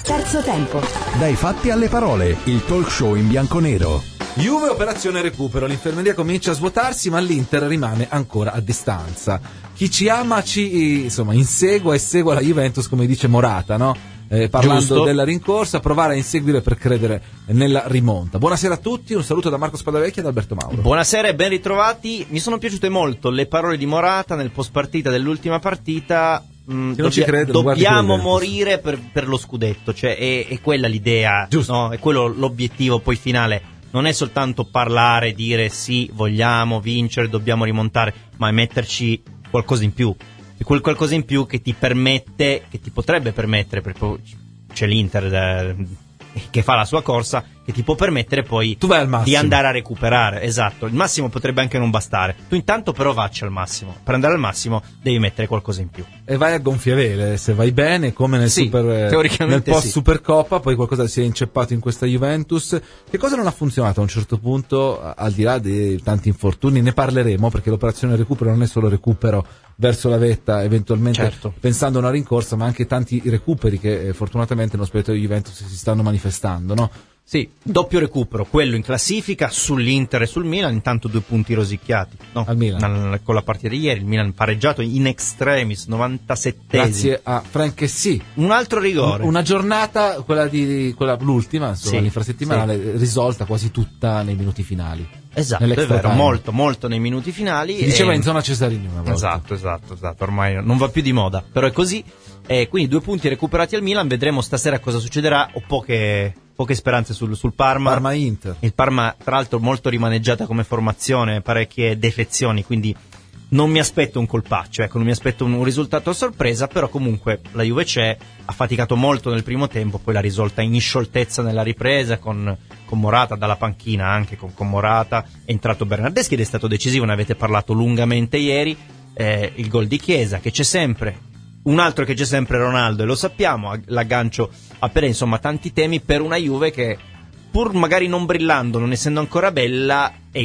Terzo tempo. Dai fatti alle parole, il talk show in bianconero. Juve, operazione recupero, l'infermeria comincia a svuotarsi, ma l'Inter rimane ancora a distanza. Chi ci ama ci insegua e segua la Juventus, come dice Morata, no? Parlando Giusto. della rincorsa, provare a inseguire per credere nella rimonta. Buonasera a tutti, un saluto da Marco Spadavecchia e da Alberto Mauro. Buonasera e ben ritrovati. Mi sono piaciute molto le parole di Morata nel post partita dell'ultima partita. Non ci crede, lo guardi dobbiamo per morire per lo scudetto, cioè è quella l'idea, Giusto. no? È quello l'obiettivo poi finale. Non è soltanto parlare, dire sì, vogliamo vincere, dobbiamo rimontare, ma è metterci qualcosa in più. E quel qualcosa in più che ti permette, che ti potrebbe permettere, perché poi c'è l'Inter che fa la sua corsa, che ti può permettere poi Tu vai al massimo. di andare a recuperare. Esatto, il massimo potrebbe anche non bastare. Tu intanto però vacci al massimo. Per andare al massimo devi mettere qualcosa in più. E vai a gonfie vele, se vai bene, come nel Sì, teoricamente nel post sì. Supercoppa, poi qualcosa si è inceppato in questa Juventus. Che cosa non ha funzionato a un certo punto, al di là di tanti infortuni? Ne parleremo, perché l'operazione recupero non è solo recupero verso la vetta, eventualmente Certo. pensando a una rincorsa, ma anche tanti recuperi che fortunatamente nello spogliatoio di Juventus si stanno manifestando, no? Sì, doppio recupero, quello in classifica sull'Inter e sul Milan, intanto 2 punti rosicchiati, no? Al Milan. Con la partita di ieri, il Milan pareggiato in extremis, 97esimo. Grazie a Franchessy. Un altro rigore. Una giornata, quella l'ultima, insomma, Sì, l'infrasettimanale, risolta quasi tutta nei minuti finali. Esatto, è nell'extra vero, time. molto nei minuti finali. Si diceva in zona Cesarini una volta. Esatto, ormai non va più di moda, però è così. Quindi 2 punti recuperati al Milan, vedremo stasera cosa succederà. Ho poche speranze sul Parma. Parma-Inter. Il Parma, tra l'altro, molto rimaneggiata come formazione, parecchie defezioni, quindi non mi aspetto un colpaccio, ecco, non mi aspetto un risultato a sorpresa, però comunque la Juve c'è, ha faticato molto nel primo tempo, poi l'ha risolta in scioltezza nella ripresa con Morata dalla panchina, anche con Morata, è entrato Bernardeschi ed è stato decisivo, ne avete parlato lungamente ieri, il gol di Chiesa che c'è sempre, un altro che c'è sempre Ronaldo e lo sappiamo, l'aggancio a Pelé, insomma tanti temi per una Juve che pur magari non brillando, non essendo ancora bella, è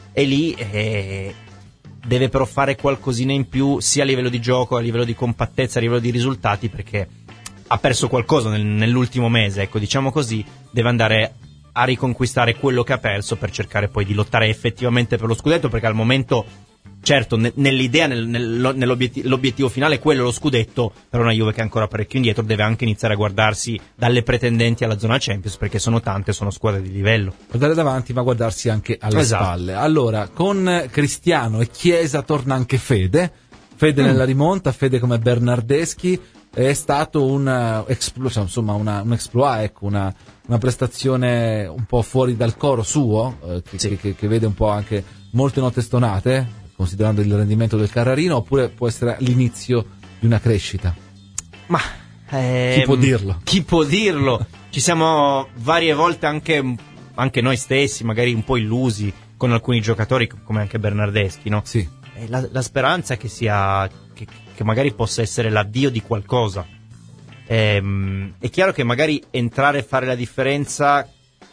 lì deve però fare qualcosina in più sia a livello di gioco, a livello di compattezza, a livello di risultati, perché ha perso qualcosa nell'ultimo mese, ecco, diciamo così, deve andare a riconquistare quello che ha perso per cercare poi di lottare effettivamente per lo scudetto, perché al momento, certo, nell'idea, l'obiettivo finale è quello, lo scudetto, per una Juve che è ancora parecchio indietro, deve anche iniziare a guardarsi dalle pretendenti alla zona Champions, perché sono tante, sono squadre di livello. Guardare davanti, ma guardarsi anche alle Esatto. spalle. Allora, con Cristiano e Chiesa torna anche Fede nella rimonta, Fede come Bernardeschi. È stato un exploit, ecco, una prestazione un po' fuori dal coro suo, che vede un po' anche molte note stonate, considerando il rendimento del Carrarino, oppure può essere l'inizio di una crescita? Ma Chi può dirlo? Chi può dirlo? Ci siamo varie volte anche noi stessi, magari un po' illusi con alcuni giocatori, come anche Bernardeschi, no? Sì. La speranza è che sia che magari possa essere l'avvio di qualcosa. È chiaro che magari entrare e fare la differenza,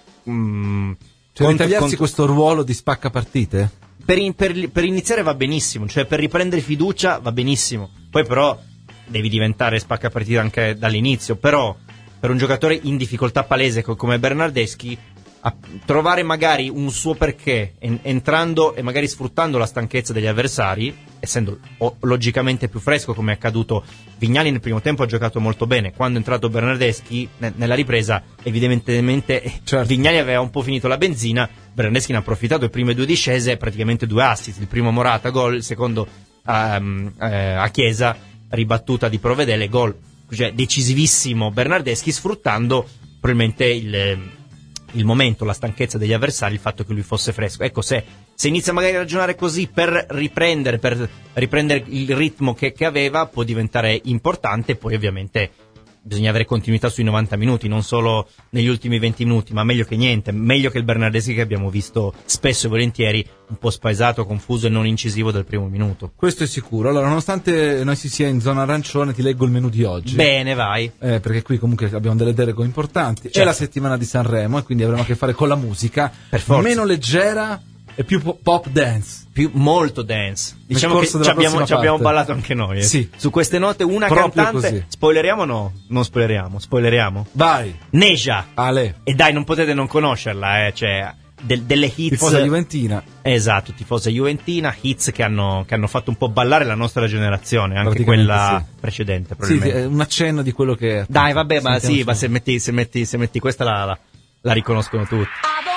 Cioè ritagliarsi questo ruolo di spacca partite? per iniziare va benissimo, cioè per riprendere fiducia va benissimo, poi però devi diventare spacca partita anche dall'inizio. Però per un giocatore in difficoltà palese come Bernardeschi, a trovare magari un suo perché entrando e magari sfruttando la stanchezza degli avversari, essendo logicamente più fresco, come è accaduto. Vignali nel primo tempo ha giocato molto bene, quando è entrato Bernardeschi nella ripresa evidentemente certo, Vignali aveva un po' finito la benzina, Bernardeschi ne ha approfittato, le prime 2 discese, praticamente 2 assist, il primo Morata gol, il secondo a Chiesa, ribattuta di Provedele, gol, cioè decisivissimo Bernardeschi, sfruttando probabilmente il momento, la stanchezza degli avversari, il fatto che lui fosse fresco. Ecco, se inizia magari a ragionare così per riprendere il ritmo che aveva, può diventare importante. Poi ovviamente bisogna avere continuità sui 90 minuti, non solo negli ultimi 20 minuti, ma meglio che niente, meglio che il Bernardeschi che abbiamo visto spesso e volentieri un po' spaesato, confuso e non incisivo del primo minuto. Questo è sicuro. Allora, nonostante noi si sia in zona arancione, ti leggo il menù di oggi. Bene, vai. Perché qui comunque abbiamo delle deroghe importanti. Certo. È la settimana di Sanremo e quindi avremo a che fare con la musica Per forza. meno leggera è più pop dance. Molto dance. Diciamo che ci abbiamo ballato anche noi. Sì. Su queste note una proprio cantante. così. Spoileriamo o no? Non spoileriamo. Vai. Neja. Ale. E dai, non potete non conoscerla, cioè delle hits. Tifosa juventina. Esatto, tifosa juventina, hits che hanno fatto un po' ballare la nostra generazione, anche quella precedente, probabilmente. Sì, un accenno di quello che. Dai, vabbè, ma sì, ma se metti questa la riconoscono tutti.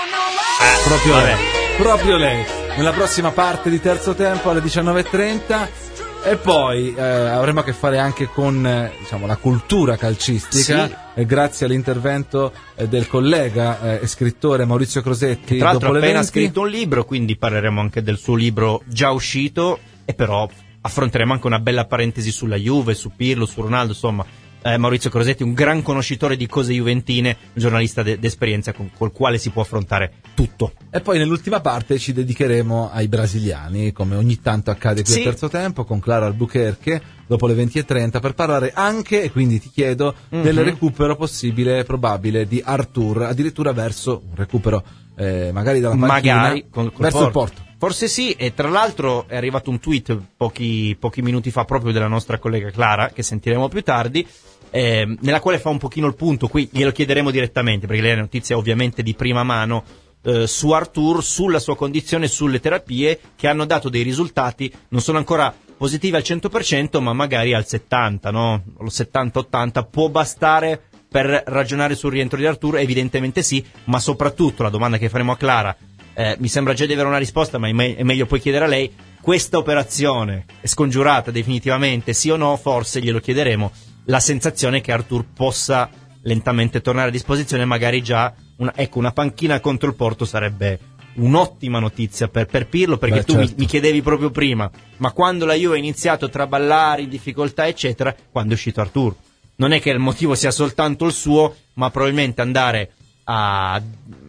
Proprio lei. Nella prossima parte di terzo tempo alle 19:30. E poi avremo a che fare anche con diciamo, la cultura calcistica, sì. Grazie all'intervento del collega e scrittore Maurizio Crosetti. Tra l'altro dopo ha appena 20. scritto un libro, quindi parleremo anche del suo libro già uscito, e però affronteremo anche una bella parentesi sulla Juve, su Pirlo, su Ronaldo, insomma. Maurizio Crosetti, un gran conoscitore di cose juventine, un giornalista d'esperienza col quale si può affrontare tutto. E poi nell'ultima parte ci dedicheremo ai brasiliani, come ogni tanto accade qui al terzo tempo, con Clara Albuquerque, dopo le 20:30, per parlare anche, e quindi ti chiedo, del recupero possibile, probabile, di Arthur, addirittura verso un recupero magari dalla panchina, verso il Porto. Forse sì, e tra l'altro è arrivato un tweet pochi minuti fa proprio della nostra collega Clara, che sentiremo più tardi, nella quale fa un pochino il punto, qui glielo chiederemo direttamente, perché lei è notizia ovviamente di prima mano, su Arthur, sulla sua condizione, sulle terapie, che hanno dato dei risultati, non sono ancora positivi al 100%, ma magari al 70%, no? Lo 70-80% può bastare per ragionare sul rientro di Arthur? Evidentemente sì, ma soprattutto la domanda che faremo a Clara, mi sembra già di avere una risposta, ma è meglio poi chiedere a lei: questa operazione è scongiurata definitivamente, sì o no? Forse glielo chiederemo. La sensazione è che Arthur possa lentamente tornare a disposizione, magari già una panchina contro il Porto sarebbe un'ottima notizia per Pirlo, perché tu certo. mi chiedevi proprio prima, ma quando la Juve ha iniziato a traballare in difficoltà eccetera, quando è uscito Arthur? Non è che il motivo sia soltanto il suo, ma probabilmente andare a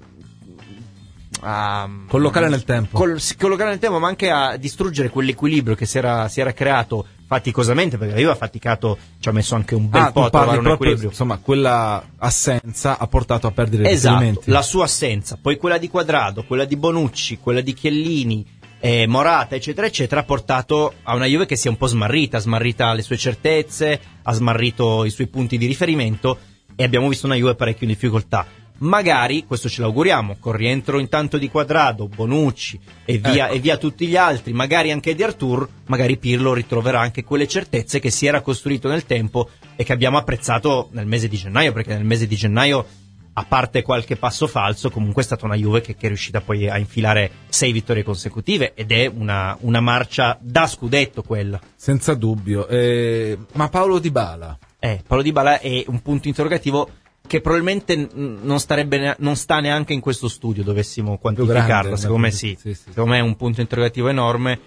collocare nel tempo, collocare nel tempo, ma anche a distruggere quell'equilibrio che si era creato faticosamente, perché la Juve ha faticato, ci ha messo anche un bel po' a trovare un equilibrio. Insomma, quella assenza ha portato a perdere i esatto, riferimenti. La sua assenza, poi quella di Quadrado, quella di Bonucci, quella di Chiellini, Morata eccetera eccetera, ha portato a una Juve che si è un po' smarrita le sue certezze, ha smarrito i suoi punti di riferimento, e abbiamo visto una Juve parecchio in difficoltà. Magari, questo ce l'auguriamo, con rientro intanto di Quadrado, Bonucci e via tutti gli altri, magari anche di Arthur, magari Pirlo ritroverà anche quelle certezze che si era costruito nel tempo e che abbiamo apprezzato nel mese di gennaio, perché nel mese di gennaio, a parte qualche passo falso, comunque è stata una Juve che è riuscita poi a infilare 6 vittorie consecutive, ed è una marcia da scudetto quella. Senza dubbio. Ma Paulo Dybala? Paulo Dybala è un punto interrogativo che probabilmente non sta neanche in questo studio, dovessimo quantificarlo. Secondo me sì. Secondo me è un punto interrogativo enorme,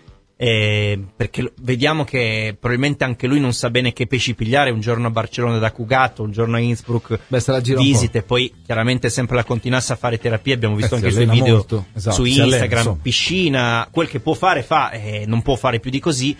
perché vediamo che probabilmente anche lui non sa bene che pesci pigliare. Un giorno a Barcellona da Cugato, un giorno a Innsbruck, visite, poi chiaramente sempre la continuasse a fare terapia. Abbiamo visto anche i suoi video su Instagram, piscina, quel che può fare fa, non può fare più di così.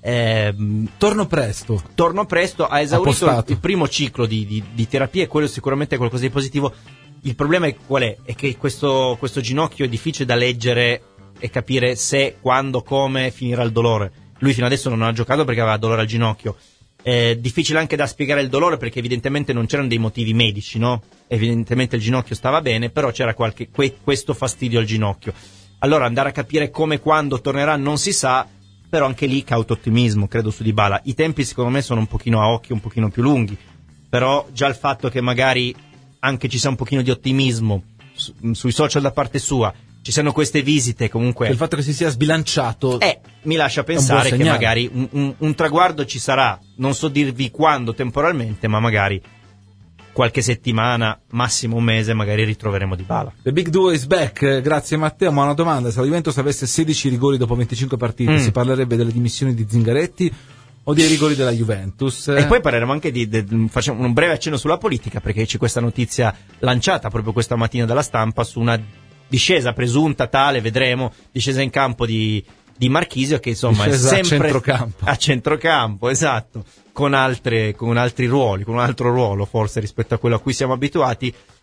Torno presto, ha esaurito il primo ciclo di terapia, e quello sicuramente è qualcosa di positivo. Il problema è qual è? È che questo ginocchio è difficile da leggere e capire se, quando, come finirà il dolore. Lui fino adesso non ha giocato perché aveva dolore al ginocchio. È difficile anche da spiegare il dolore, perché evidentemente non c'erano dei motivi medici, no? Evidentemente il ginocchio stava bene, però c'era questo fastidio al ginocchio. Allora andare a capire come e quando tornerà non si sa. Però anche lì cauto ottimismo, credo, su Dybala. I tempi secondo me sono un pochino a occhi un pochino più lunghi, però già il fatto che magari anche ci sia un pochino di ottimismo sui social da parte sua, ci siano queste visite, comunque il fatto che si sia sbilanciato mi lascia pensare che magari un traguardo ci sarà. Non so dirvi quando temporalmente, ma magari qualche settimana, massimo un mese, magari ritroveremo Dybala. The Big Duo is back. Grazie Matteo. Ma una domanda: se la Juventus avesse 16 rigori dopo 25 partite, si parlerebbe delle dimissioni di Zingaretti o dei rigori della Juventus? E poi parleremo anche facciamo un breve accenno sulla politica, perché c'è questa notizia lanciata proprio questa mattina dalla stampa su una discesa presunta tale, vedremo, discesa in campo di Marchisio, che insomma discesa è sempre a centrocampo, esatto, con altri ruoli, con un altro ruolo forse rispetto a quello a cui siamo abituati.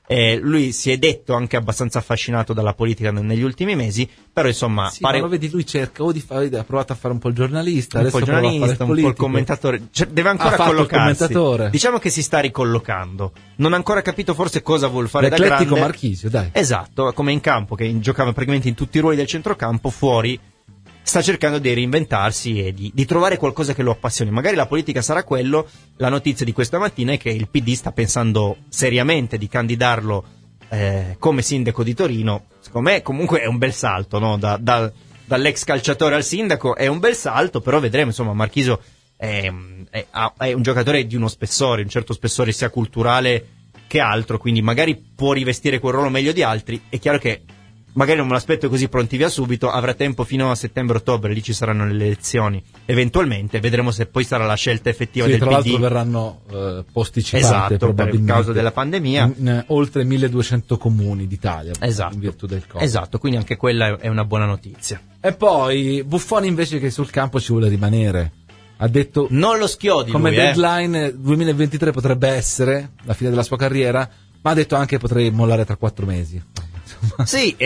Lui si è detto anche abbastanza affascinato dalla politica negli ultimi mesi, però insomma sì, ma lo vedi, lui cerca o di fare, ha provato a fare un po' il giornalista, un po' il giornalista, un po' il commentatore, cioè, deve ancora collocarsi. Diciamo che si sta ricollocando, non ha ancora capito forse cosa vuol fare da grande. L'eclettico Marchisio, dai. Esatto, come in campo, che giocava praticamente in tutti i ruoli del centrocampo, fuori sta cercando di reinventarsi e di trovare qualcosa che lo appassioni. Magari la politica sarà quello. La notizia di questa mattina è che il PD sta pensando seriamente di candidarlo come sindaco di Torino. Secondo me comunque è un bel salto, no? Dall'ex calciatore al sindaco è un bel salto, però vedremo. Insomma, Marchisio è un giocatore di uno spessore, un certo spessore sia culturale che altro, quindi magari può rivestire quel ruolo meglio di altri. È chiaro che magari non me l'aspetto così pronti via subito, avrà tempo fino a settembre-ottobre, lì ci saranno le elezioni, eventualmente vedremo se poi sarà la scelta effettiva del tra PD. L'altro verranno posticipate, esatto, per causa della pandemia, in oltre 1200 comuni d'Italia, esatto, in virtù del Covid. Esatto, quindi anche quella è una buona notizia. E poi Buffon invece, che sul campo ci vuole rimanere, ha detto non lo schiodi come lui, deadline 2023 potrebbe essere la fine della sua carriera, ma ha detto anche potrei mollare tra 4 mesi. Sì,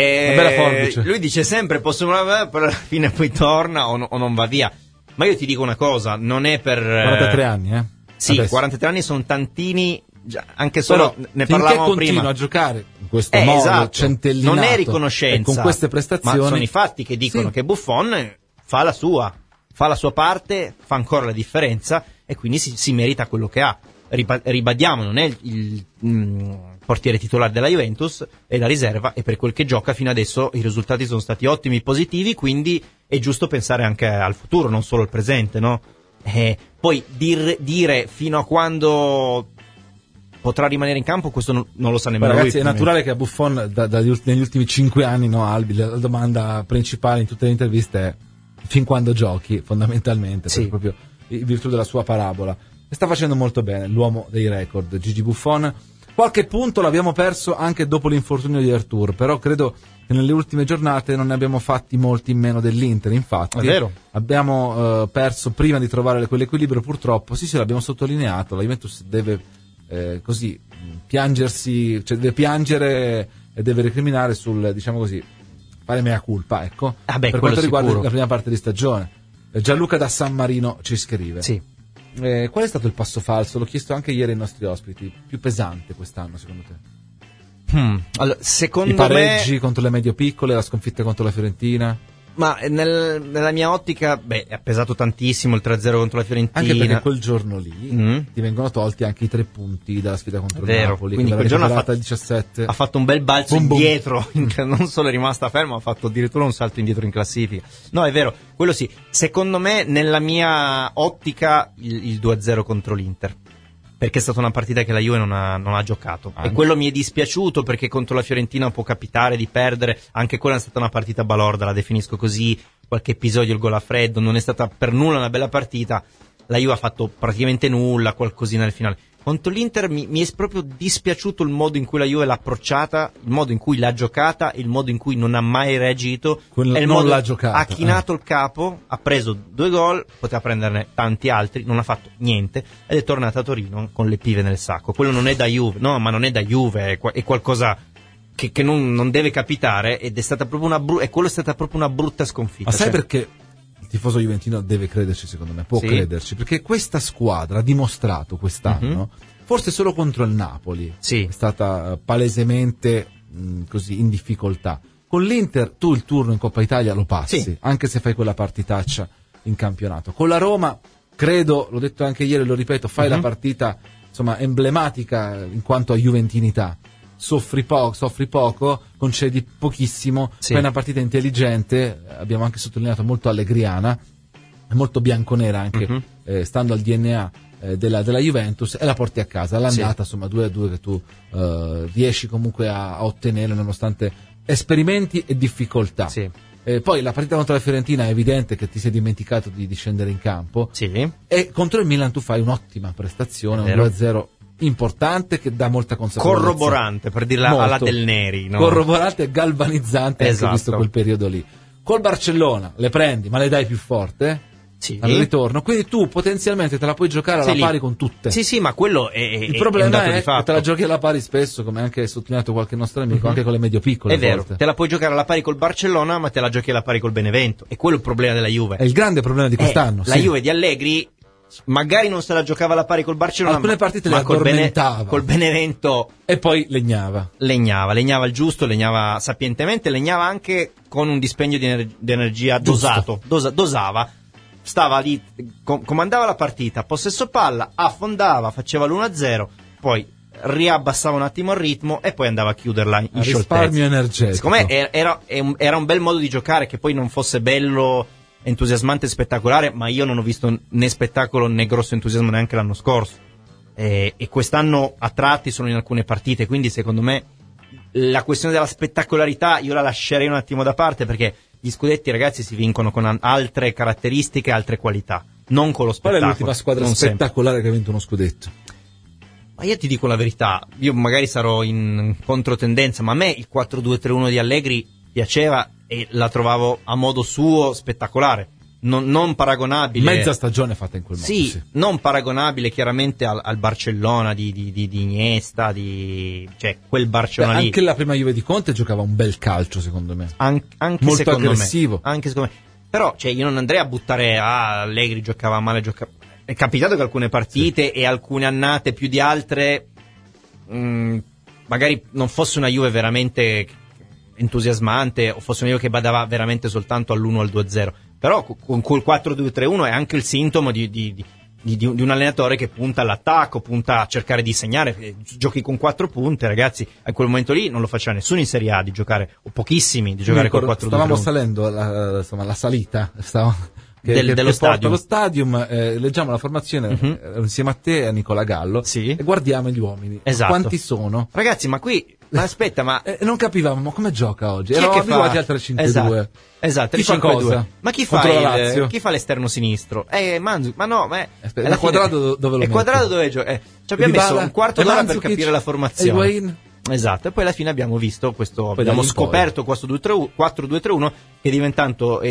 lui dice sempre posso mollare, però alla fine poi torna o non va via. Ma io ti dico una cosa, non è per 43 anni, Sì, adesso. 43 anni sono tantini, anche solo però, ne parlavamo prima. Continua a giocare in questo modo, esatto, centellinato, non è riconoscenza, con queste prestazioni, ma sono i fatti che dicono che Buffon fa la sua parte, fa ancora la differenza e quindi si merita quello che ha. Ribadiamo, non è il portiere titolare della Juventus, è la riserva, e per quel che gioca fino adesso i risultati sono stati ottimi, positivi, quindi è giusto pensare anche al futuro, non solo al presente, no? Poi dire fino a quando potrà rimanere in campo, questo non lo sa nemmeno lui. Ragazzi, è naturale che a Buffon negli ultimi 5 anni, no, Albi, la domanda principale in tutte le interviste è fin quando giochi, fondamentalmente, sì, proprio in virtù della sua parabola. E sta facendo molto bene, l'uomo dei record, Gigi Buffon. Qualche punto l'abbiamo perso anche dopo l'infortunio di Artur, però credo che nelle ultime giornate non ne abbiamo fatti molti in meno dell'Inter. Infatti è vero, abbiamo perso prima di trovare quell'equilibrio, purtroppo. Sì, l'abbiamo sottolineato, la Juventus deve così piangersi, cioè deve piangere e deve recriminare sul, diciamo così, fare mea culpa, ecco, per quanto riguarda la prima parte di stagione. Gianluca da San Marino ci scrive: sì. Qual è stato il passo falso? L'ho chiesto anche ieri ai nostri ospiti. Più pesante quest'anno, secondo te? Allora, secondo I pareggi contro le medio-piccole, la sconfitta contro la Fiorentina? Ma nella mia ottica, ha pesato tantissimo il 3-0 contro la Fiorentina. Anche perché quel giorno lì ti vengono tolti anche i 3 punti dalla sfida contro il Napoli. Quindi quel giorno ha fatto un bel balzo indietro, non solo è rimasta ferma, ha fatto addirittura un salto indietro in classifica. No, è vero, quello sì. Secondo me, nella mia ottica, il 2-0 contro l'Inter, perché è stata una partita che la Juve non ha giocato, e quello mi è dispiaciuto, perché contro la Fiorentina può capitare di perdere. Anche quella è stata una partita balorda, la definisco così, qualche episodio, il gol a freddo, non è stata per nulla una bella partita. La Juve ha fatto praticamente nulla, qualcosina nel finale. Contro l'Inter mi è proprio dispiaciuto il modo in cui la Juve l'ha approcciata, il modo in cui l'ha giocata, il modo in cui non ha mai reagito, ha chinato il capo, ha preso 2 gol, poteva prenderne tanti altri, non ha fatto niente ed è tornata a Torino con le pive nel sacco. Quello non è da Juve, no, ma non è da Juve, è qualcosa che non deve capitare, ed è stata proprio è stata proprio una brutta sconfitta. Ma sai perché il tifoso juventino deve crederci, secondo me, può crederci, perché questa squadra ha dimostrato quest'anno, forse solo contro il Napoli, è stata palesemente così in difficoltà. Con l'Inter tu il turno in Coppa Italia lo passi, anche se fai quella partitaccia in campionato. Con la Roma, credo, l'ho detto anche ieri, lo ripeto, fai la partita, insomma, emblematica in quanto a juventinità. Soffri poco, concedi pochissimo, fai una partita intelligente, abbiamo anche sottolineato molto allegriana, molto bianconera anche, stando al DNA della Juventus, e la porti a casa. L'andata, insomma, 2-2 che tu riesci comunque a ottenere nonostante esperimenti e difficoltà. Poi la partita contro la Fiorentina è evidente che ti sei dimenticato di scendere in campo, e contro il Milan tu fai un'ottima prestazione, un 2-0 importante che dà molta consapevolezza, corroborante, per dirla alla Del Neri, no? Corroborante e galvanizzante, anche visto quel periodo lì. Col Barcellona le prendi, ma le dai più forte, al ritorno, quindi tu potenzialmente te la puoi giocare alla pari con tutte. Sì, ma quello è il problema è che te la giochi alla pari spesso, come anche sottolineato qualche nostro amico, anche con le medio-piccole. È vero, te la puoi giocare alla pari col Barcellona, ma te la giochi alla pari col Benevento, e quello è il problema della Juve. È il grande problema di quest'anno. La Juve di Allegri magari non se la giocava alla pari col Barcellona, alcune partite le addormentava col Benevento, e poi legnava il giusto, legnava sapientemente, legnava anche con un dispendio di energia dosato, dosava. Stava lì, comandava la partita, possesso palla, affondava, faceva l'1-0, poi riabbassava un attimo il ritmo e poi andava a chiuderla in scioltezza. Risparmio energetico. Secondo me era un bel modo di giocare, che poi non fosse bello, entusiasmante e spettacolare, ma io non ho visto né spettacolo né grosso entusiasmo neanche l'anno scorso. E quest'anno a tratti sono in alcune partite, quindi secondo me la questione della spettacolarità io la lascerei un attimo da parte, perché gli scudetti, ragazzi, si vincono con altre caratteristiche, altre qualità, non con lo spettacolo. Qual è l'ultima squadra spettacolare che ha vinto uno scudetto? Ma io ti dico la verità, io magari sarò in controtendenza, ma a me il 4-2-3-1 di Allegri piaceva e la trovavo a modo suo spettacolare. Non paragonabile. Mezza stagione fatta in quel modo. Sì, non paragonabile chiaramente al Barcellona di Iniesta, cioè quel Barcellona lì. Anche la prima Juve di Conte giocava un bel calcio, secondo me. Anche molto secondo aggressivo. Me. Anche secondo me. Però, cioè, io non andrei a buttare Allegri giocava male, È capitato che alcune partite e alcune annate più di altre magari non fosse una Juve veramente entusiasmante, o fosse una Juve che badava veramente soltanto all'1 o al 2-0. Però con quel 4-2-3-1 è anche il sintomo di un allenatore che punta all'attacco, punta a cercare di segnare. Giochi con 4 punte, ragazzi. A quel momento lì non lo faceva nessuno in Serie A di giocare, o pochissimi di giocare con 4-2-3-1. Stavamo salendo la salita dello stadium. Allo stadium, leggiamo la formazione insieme a te e a Nicola Gallo, sì, e guardiamo gli uomini. Esatto. Quanti sono? Ragazzi, ma qui aspetta, ma non capivamo, ma come gioca oggi? Eravamo abituati al 3-5-2. Esatto, chi fa cosa? Ma chi fa l'esterno sinistro? Ma no, è Quadrado dove lo metti? Quadrado dove gioca? Ci abbiamo messo un quarto d'ora per capire la formazione. Esatto, e poi alla fine abbiamo visto questo, abbiamo scoperto questo 4-2-3-1 che è diventato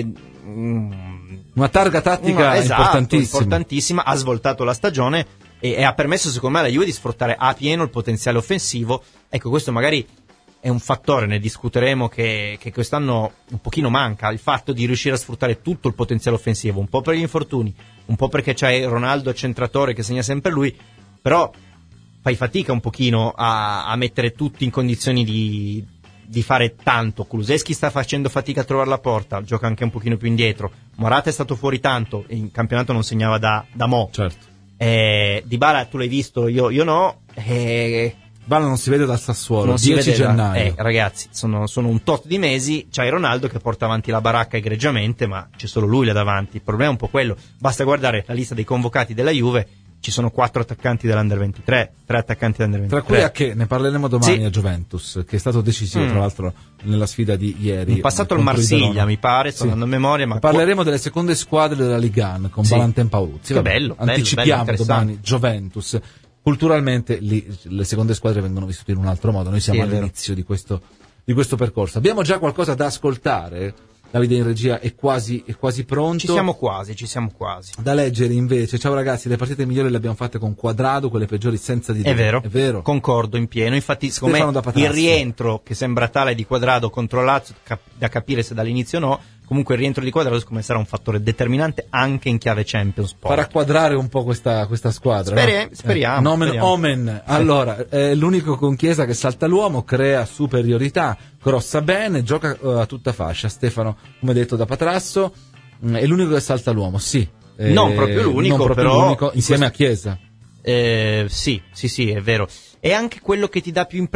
una targa tattica importantissima, ha svoltato la stagione e ha permesso secondo me alla Juve di sfruttare a pieno il potenziale offensivo. Ecco, questo magari è un fattore, ne discuteremo, che quest'anno un pochino manca, il fatto di riuscire a sfruttare tutto il potenziale offensivo, un po' per gli infortuni, un po' perché c'è Ronaldo accentratore che segna sempre lui, però fai fatica un pochino a mettere tutti in condizioni di fare tanto. Kulusevski sta facendo fatica a trovare la porta, gioca anche un pochino più indietro. Morata è stato fuori tanto, in campionato non segnava da mo'. Certo. Dybala tu l'hai visto, io no. Dybala non si vede dal Sassuolo, 10 gennaio. Ragazzi, sono un tot di mesi, c'hai Ronaldo che porta avanti la baracca egregiamente, ma c'è solo lui là davanti. Il problema è un po' quello, basta guardare la lista dei convocati della Juve. Ci sono 4 attaccanti dell'Under 23, 3 attaccanti dell'Under 23. Tra cui ne parleremo domani a Juventus, che è stato decisivo tra l'altro nella sfida di ieri. In passato al Marsiglia, mi pare, sto andando a memoria. Ma parleremo delle seconde squadre della Ligue 1 con Valentin Paoluzzi. Che bello. Anticipiamo bello, domani Juventus. Culturalmente lì le seconde squadre vengono vissute in un altro modo. Noi siamo all'inizio di questo percorso. Abbiamo già qualcosa da ascoltare. Davide in regia è quasi pronto. Ci siamo quasi. Da leggere invece. Ciao ragazzi, le partite migliori le abbiamo fatte con Quadrado, quelle peggiori senza di È vero. Concordo in pieno. Infatti, secondo me il rientro che sembra tale di Quadrado contro Lazio, da capire se dall'inizio o no, comunque il rientro di Quadrado secondo me sarà un fattore determinante anche in chiave Champions. Farà quadrare un po' questa squadra. Speriamo. Nomen omen. Allora, l'unico con Chiesa che salta l'uomo, crea superiorità, crossa bene, gioca a tutta fascia. Stefano, come detto da Patrasso, è l'unico che salta l'uomo, sì. Non proprio l'unico, però insieme a Chiesa. Sì, è vero. È anche quello che ti dà più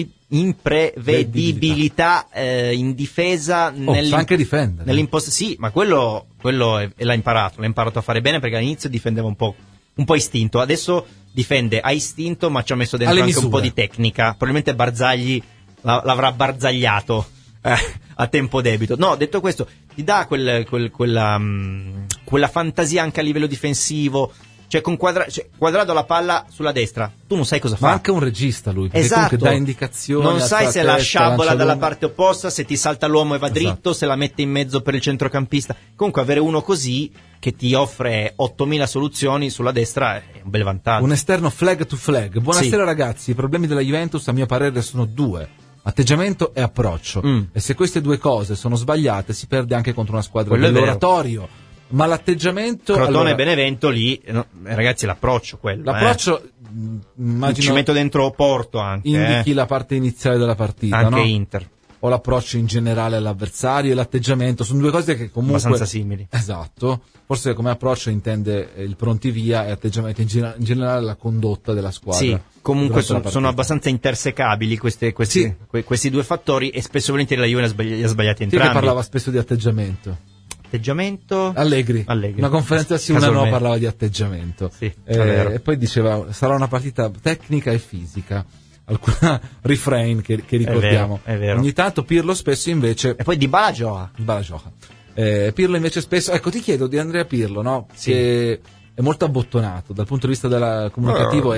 imprevedibilità in difesa. Sa anche difendere. Sì, ma quello l'ha imparato a fare bene, perché all'inizio difendeva un po' istinto. Adesso difende a istinto, ma ci ha messo dentro anche un po' di tecnica. Probabilmente Barzagli l'avrà barzagliato a tempo debito. No, detto questo, ti dà quella fantasia anche a livello difensivo. Cioè con Quadrado la palla sulla destra, tu non sai cosa fa. Ma anche un regista lui, perché Esatto. comunque dà indicazioni. Non sai se la sciabola dalla lunga. parte opposta, se ti salta l'uomo e va dritto, se la mette in mezzo per il centrocampista. Comunque avere uno così che ti offre 8000 soluzioni sulla destra è un bel vantaggio. Un esterno flag to flag. Buonasera Sì. ragazzi, i problemi della Juventus a mio parere sono due: atteggiamento e approccio. E se queste due cose sono sbagliate si perde anche contro una squadra Quello è vero. dell'oratorio. Ma l'atteggiamento, Crotone allora, e Benevento lì, no, ragazzi, l'approccio quello. l'approccio Ci immagino metto dentro Porto anche. indichi la parte iniziale della partita, Anche no? Inter. O l'approccio in generale all'avversario e l'atteggiamento, sono due cose che comunque Abbastanza simili. Esatto, forse come approccio intende il pronti via e atteggiamento in generale la condotta della squadra. Sì, comunque durante la partita. sono abbastanza intersecabili questi due fattori, e spesso e volentieri la Juve li ha sbagliati Sì, entrambi. che parlava spesso di atteggiamento. Atteggiamento Allegri. Una conferenza sì, una no, Casualmente. parlava di atteggiamento. Sì, è vero. E poi diceva sarà una partita tecnica e fisica. Alcuna refrain che ricordiamo. È vero. Ogni tanto Pirlo spesso invece E poi Dybala gioca. gioca. Pirlo invece spesso, ecco, ti chiedo di Andrea Pirlo, no? Sì. Che è molto abbottonato dal punto di vista della comunicativo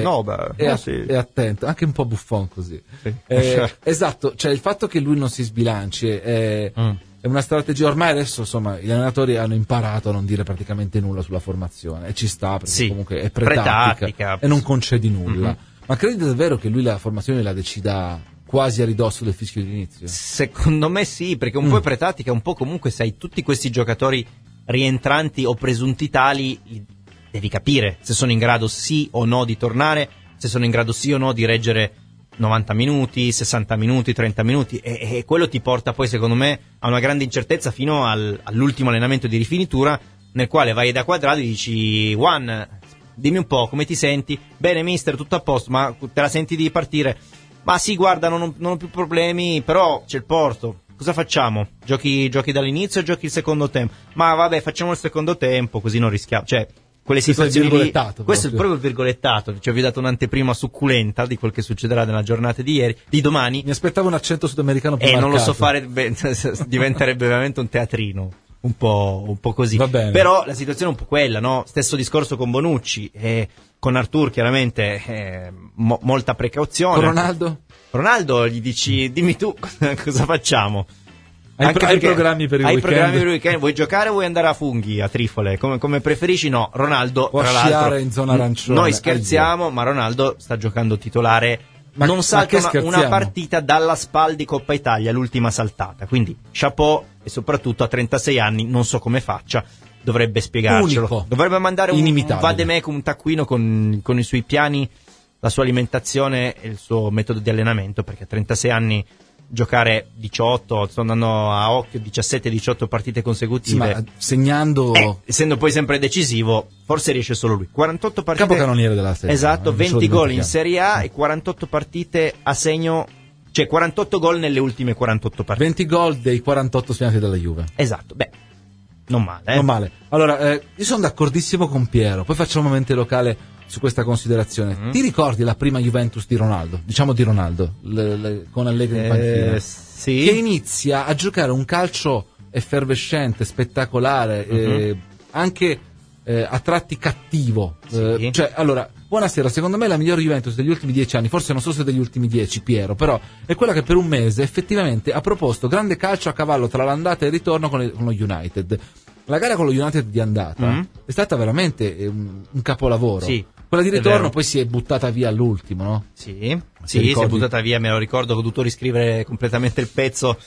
è attento, anche un po' buffon così. Sì. Esatto, cioè il fatto che lui non si sbilanci è una strategia. Ormai adesso insomma gli allenatori hanno imparato a non dire praticamente nulla sulla formazione e ci sta, perché Sì. comunque è pretattica Pretattica. e non concedi nulla. Ma credi davvero che lui la formazione la decida quasi a ridosso del fischio di inizio? Secondo me sì, perché un po' è pretattica, un po' comunque sai, tutti questi giocatori rientranti o presunti tali li devi capire se sono in grado sì o no di tornare, se sono in grado sì o no di reggere 90 minuti, 60 minuti, 30 minuti, e quello ti porta poi secondo me a una grande incertezza fino all'ultimo allenamento di rifinitura, nel quale vai da Quadrado e dici: Juan, dimmi un po' come ti senti? Bene mister, tutto a posto, ma te la senti di partire? Ma sì, guarda, non ho più problemi, però c'è il Porto, cosa facciamo? Giochi dall'inizio o giochi il secondo tempo? Ma vabbè, facciamo il secondo tempo, così non rischiamo, cioè quelle Questo è il situazioni lì, virgolettato, questo è proprio. proprio il virgolettato. Ci ho dato un'anteprima succulenta di quel che succederà nella giornata di domani, Mi aspettavo un accento sudamericano più e non lo marcato. so fare, diventerebbe veramente un teatrino. Un po' così. Va bene. Però la situazione è un po' quella, no? Stesso discorso con Bonucci, con Artur chiaramente molta precauzione. Con Ronaldo? Gli dici: dimmi tu cosa facciamo. Hai Anche hai perché programmi per il hai weekend? programmi per il weekend, vuoi giocare o vuoi andare a funghi, a Trifole, come preferisci? No, Ronaldo Può tra sciare l'altro, in zona arancione. noi scherziamo, ma Ronaldo sta giocando titolare. Non ma salta che una scherziamo? partita dalla SPAL di Coppa Italia, l'ultima saltata, quindi chapeau, e soprattutto a 36 anni non so come faccia, dovrebbe spiegarcelo. Unico. Dovrebbe mandare un Inimitabile. vademecum, un taccuino con i suoi piani, la sua alimentazione e il suo metodo di allenamento, perché a 36 anni giocare 18, sto andando a occhio 17-18 partite Sì, consecutive, ma segnando essendo poi sempre decisivo, forse riesce solo lui. 48 partite, capocannoniere della Serie A, esatto, non ce lo 20 gol in dimentichiamo. Serie A e 48 partite a segno, cioè 48 gol nelle ultime 48 partite. 20 gol dei 48 segnati dalla Juve. Esatto, beh, non male, Non male. Allora, io sono d'accordissimo con Piero. Poi facciamo un mente locale su questa considerazione. Ti ricordi la prima Juventus di Ronaldo? Diciamo di Ronaldo, con Allegri in panchina. sì. Che inizia a giocare un calcio effervescente, spettacolare, anche a tratti cattivo. Sì. Cioè, allora, buonasera, secondo me la migliore Juventus degli ultimi 10 anni, forse non so se degli ultimi 10, Piero, però è quella che per un mese effettivamente ha proposto grande calcio a cavallo tra l'andata e il ritorno con lo United. La gara con lo United di andata è stata veramente un capolavoro. Sì, Quella di è ritorno vero. poi si è buttata via all'ultimo, no? Sì, ti si è ricordi? buttata via, me lo ricordo, ho dovuto riscrivere completamente il pezzo.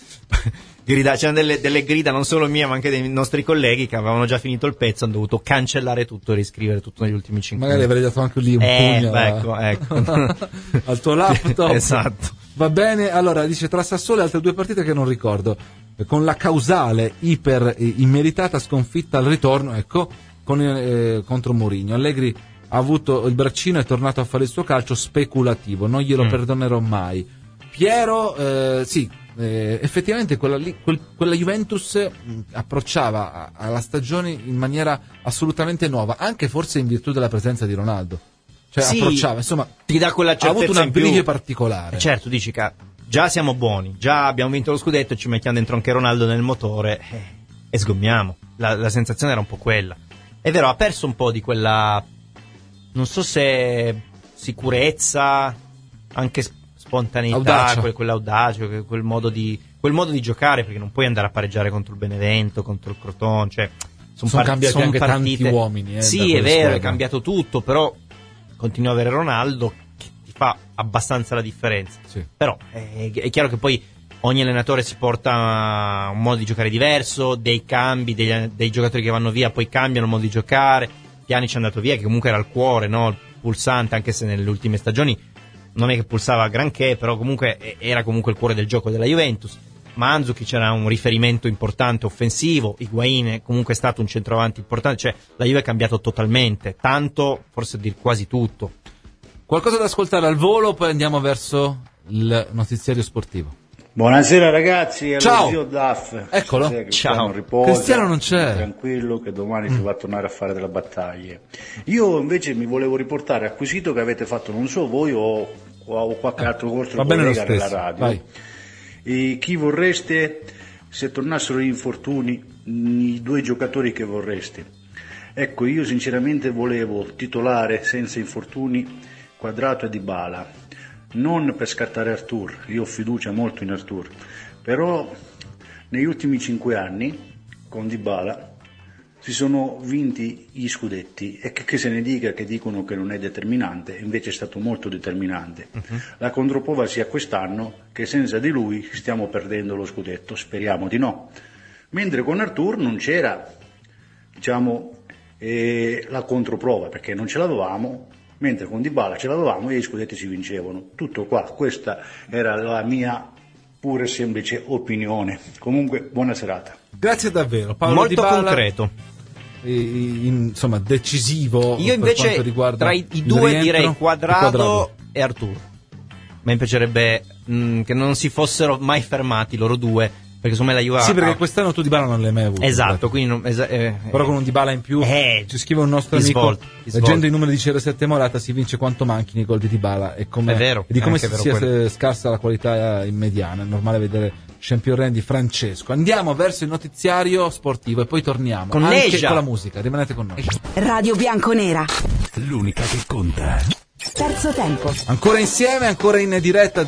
C'erano delle grida non solo mie ma anche dei nostri colleghi che avevano già finito il pezzo, hanno dovuto cancellare tutto e riscrivere tutto negli ultimi 5 Magari avrei dato anche lì un pugno ecco. al tuo laptop. Esatto. Va bene, allora dice tra Sassuolo e altre due partite che non ricordo, con la causale iper immeritata sconfitta al ritorno, ecco, contro Mourinho. Allegri ha avuto il braccino e è tornato a fare il suo calcio speculativo, non glielo perdonerò mai. Piero, sì, effettivamente quella Juventus approcciava alla stagione in maniera assolutamente nuova, anche forse in virtù della presenza di Ronaldo. Cioè Sì, approcciava, insomma, ti dà quella ha avuto certezza un in più. abbrivio particolare. Certo, dici che già siamo buoni, già abbiamo vinto lo scudetto, ci mettiamo dentro anche Ronaldo nel motore e sgommiamo. La sensazione era un po' quella. È vero, ha perso un po' di quella non so se sicurezza, anche spontaneità, Audacia. quell'audacia, quel modo di giocare, perché non puoi andare a pareggiare contro il Benevento, contro il Crotone, cioè sono cambiati son anche partite. tanti uomini. Da Sì, quelle è vero, squadre. è cambiato tutto, però continua a avere Ronaldo che ti fa abbastanza la differenza. Sì. Però è chiaro che poi ogni allenatore si porta un modo di giocare diverso, dei cambi, dei giocatori che vanno via poi cambiano il modo di giocare. Pjanic è andato via, che comunque era il cuore, no? Il pulsante, anche se nelle ultime stagioni non è che pulsava granché, però comunque era comunque il cuore del gioco della Juventus. Mandzukic era un riferimento importante offensivo, Higuain è comunque stato un centravanti importante, cioè la Juve è cambiato totalmente, tanto, forse dir quasi tutto. Qualcosa da ascoltare al volo, poi andiamo verso il notiziario sportivo. Buonasera ragazzi, è Ciao. lo zio Daff. Eccolo. Stasera Cristiano Ciao. riposa, Cristiano non c'è. tranquillo che domani si va a tornare a fare delle battaglie. Io invece mi volevo riportare acquisito che avete fatto, non so voi o qualche altro vostro va bene lo collega nella stesso, radio. vai. E chi vorreste, se tornassero gli infortuni, i 2 giocatori che vorreste? Ecco, io sinceramente volevo titolare senza infortuni Quadrato e Dybala. Non per scartare Artur, io ho fiducia molto in Artur, però negli ultimi 5 anni con Dybala si sono vinti gli scudetti e che se ne dica che dicono che non è determinante, invece è stato molto determinante. La controprova sia quest'anno che senza di lui stiamo perdendo lo scudetto, speriamo di no. Mentre con Artur non c'era, diciamo, la controprova perché non ce l'avevamo. Mentre con Dybala ce l'avevamo e gli scudetti si vincevano. Tutto qua, questa era la mia pura e semplice opinione. Comunque, buona serata. Grazie davvero, Paolo Molto Dybala, concreto. insomma decisivo. Io per invece quanto riguarda tra i il due rientro, direi e Quadrado e Artur. Mi piacerebbe che non si fossero mai fermati loro due, perché secondo me la Juve Sì, perché quest'anno tu Dybala non l'hai mai avuto. esatto, quindi Però con un Dybala in più, ci scrive un nostro gli amico, svolti, gli leggendo svolti. i numeri di CR7 Morata si vince quanto manchino i gol di Dybala e È vero, e di come è anche vero sia quello. scarsa la qualità in mediana. È normale vedere Champion Randy Francesco. Andiamo verso il notiziario sportivo e poi torniamo Con anche Neja. con la musica. Rimanete con noi. Radio Bianconera. L'unica che conta. Terzo tempo. Ancora insieme, ancora in diretta,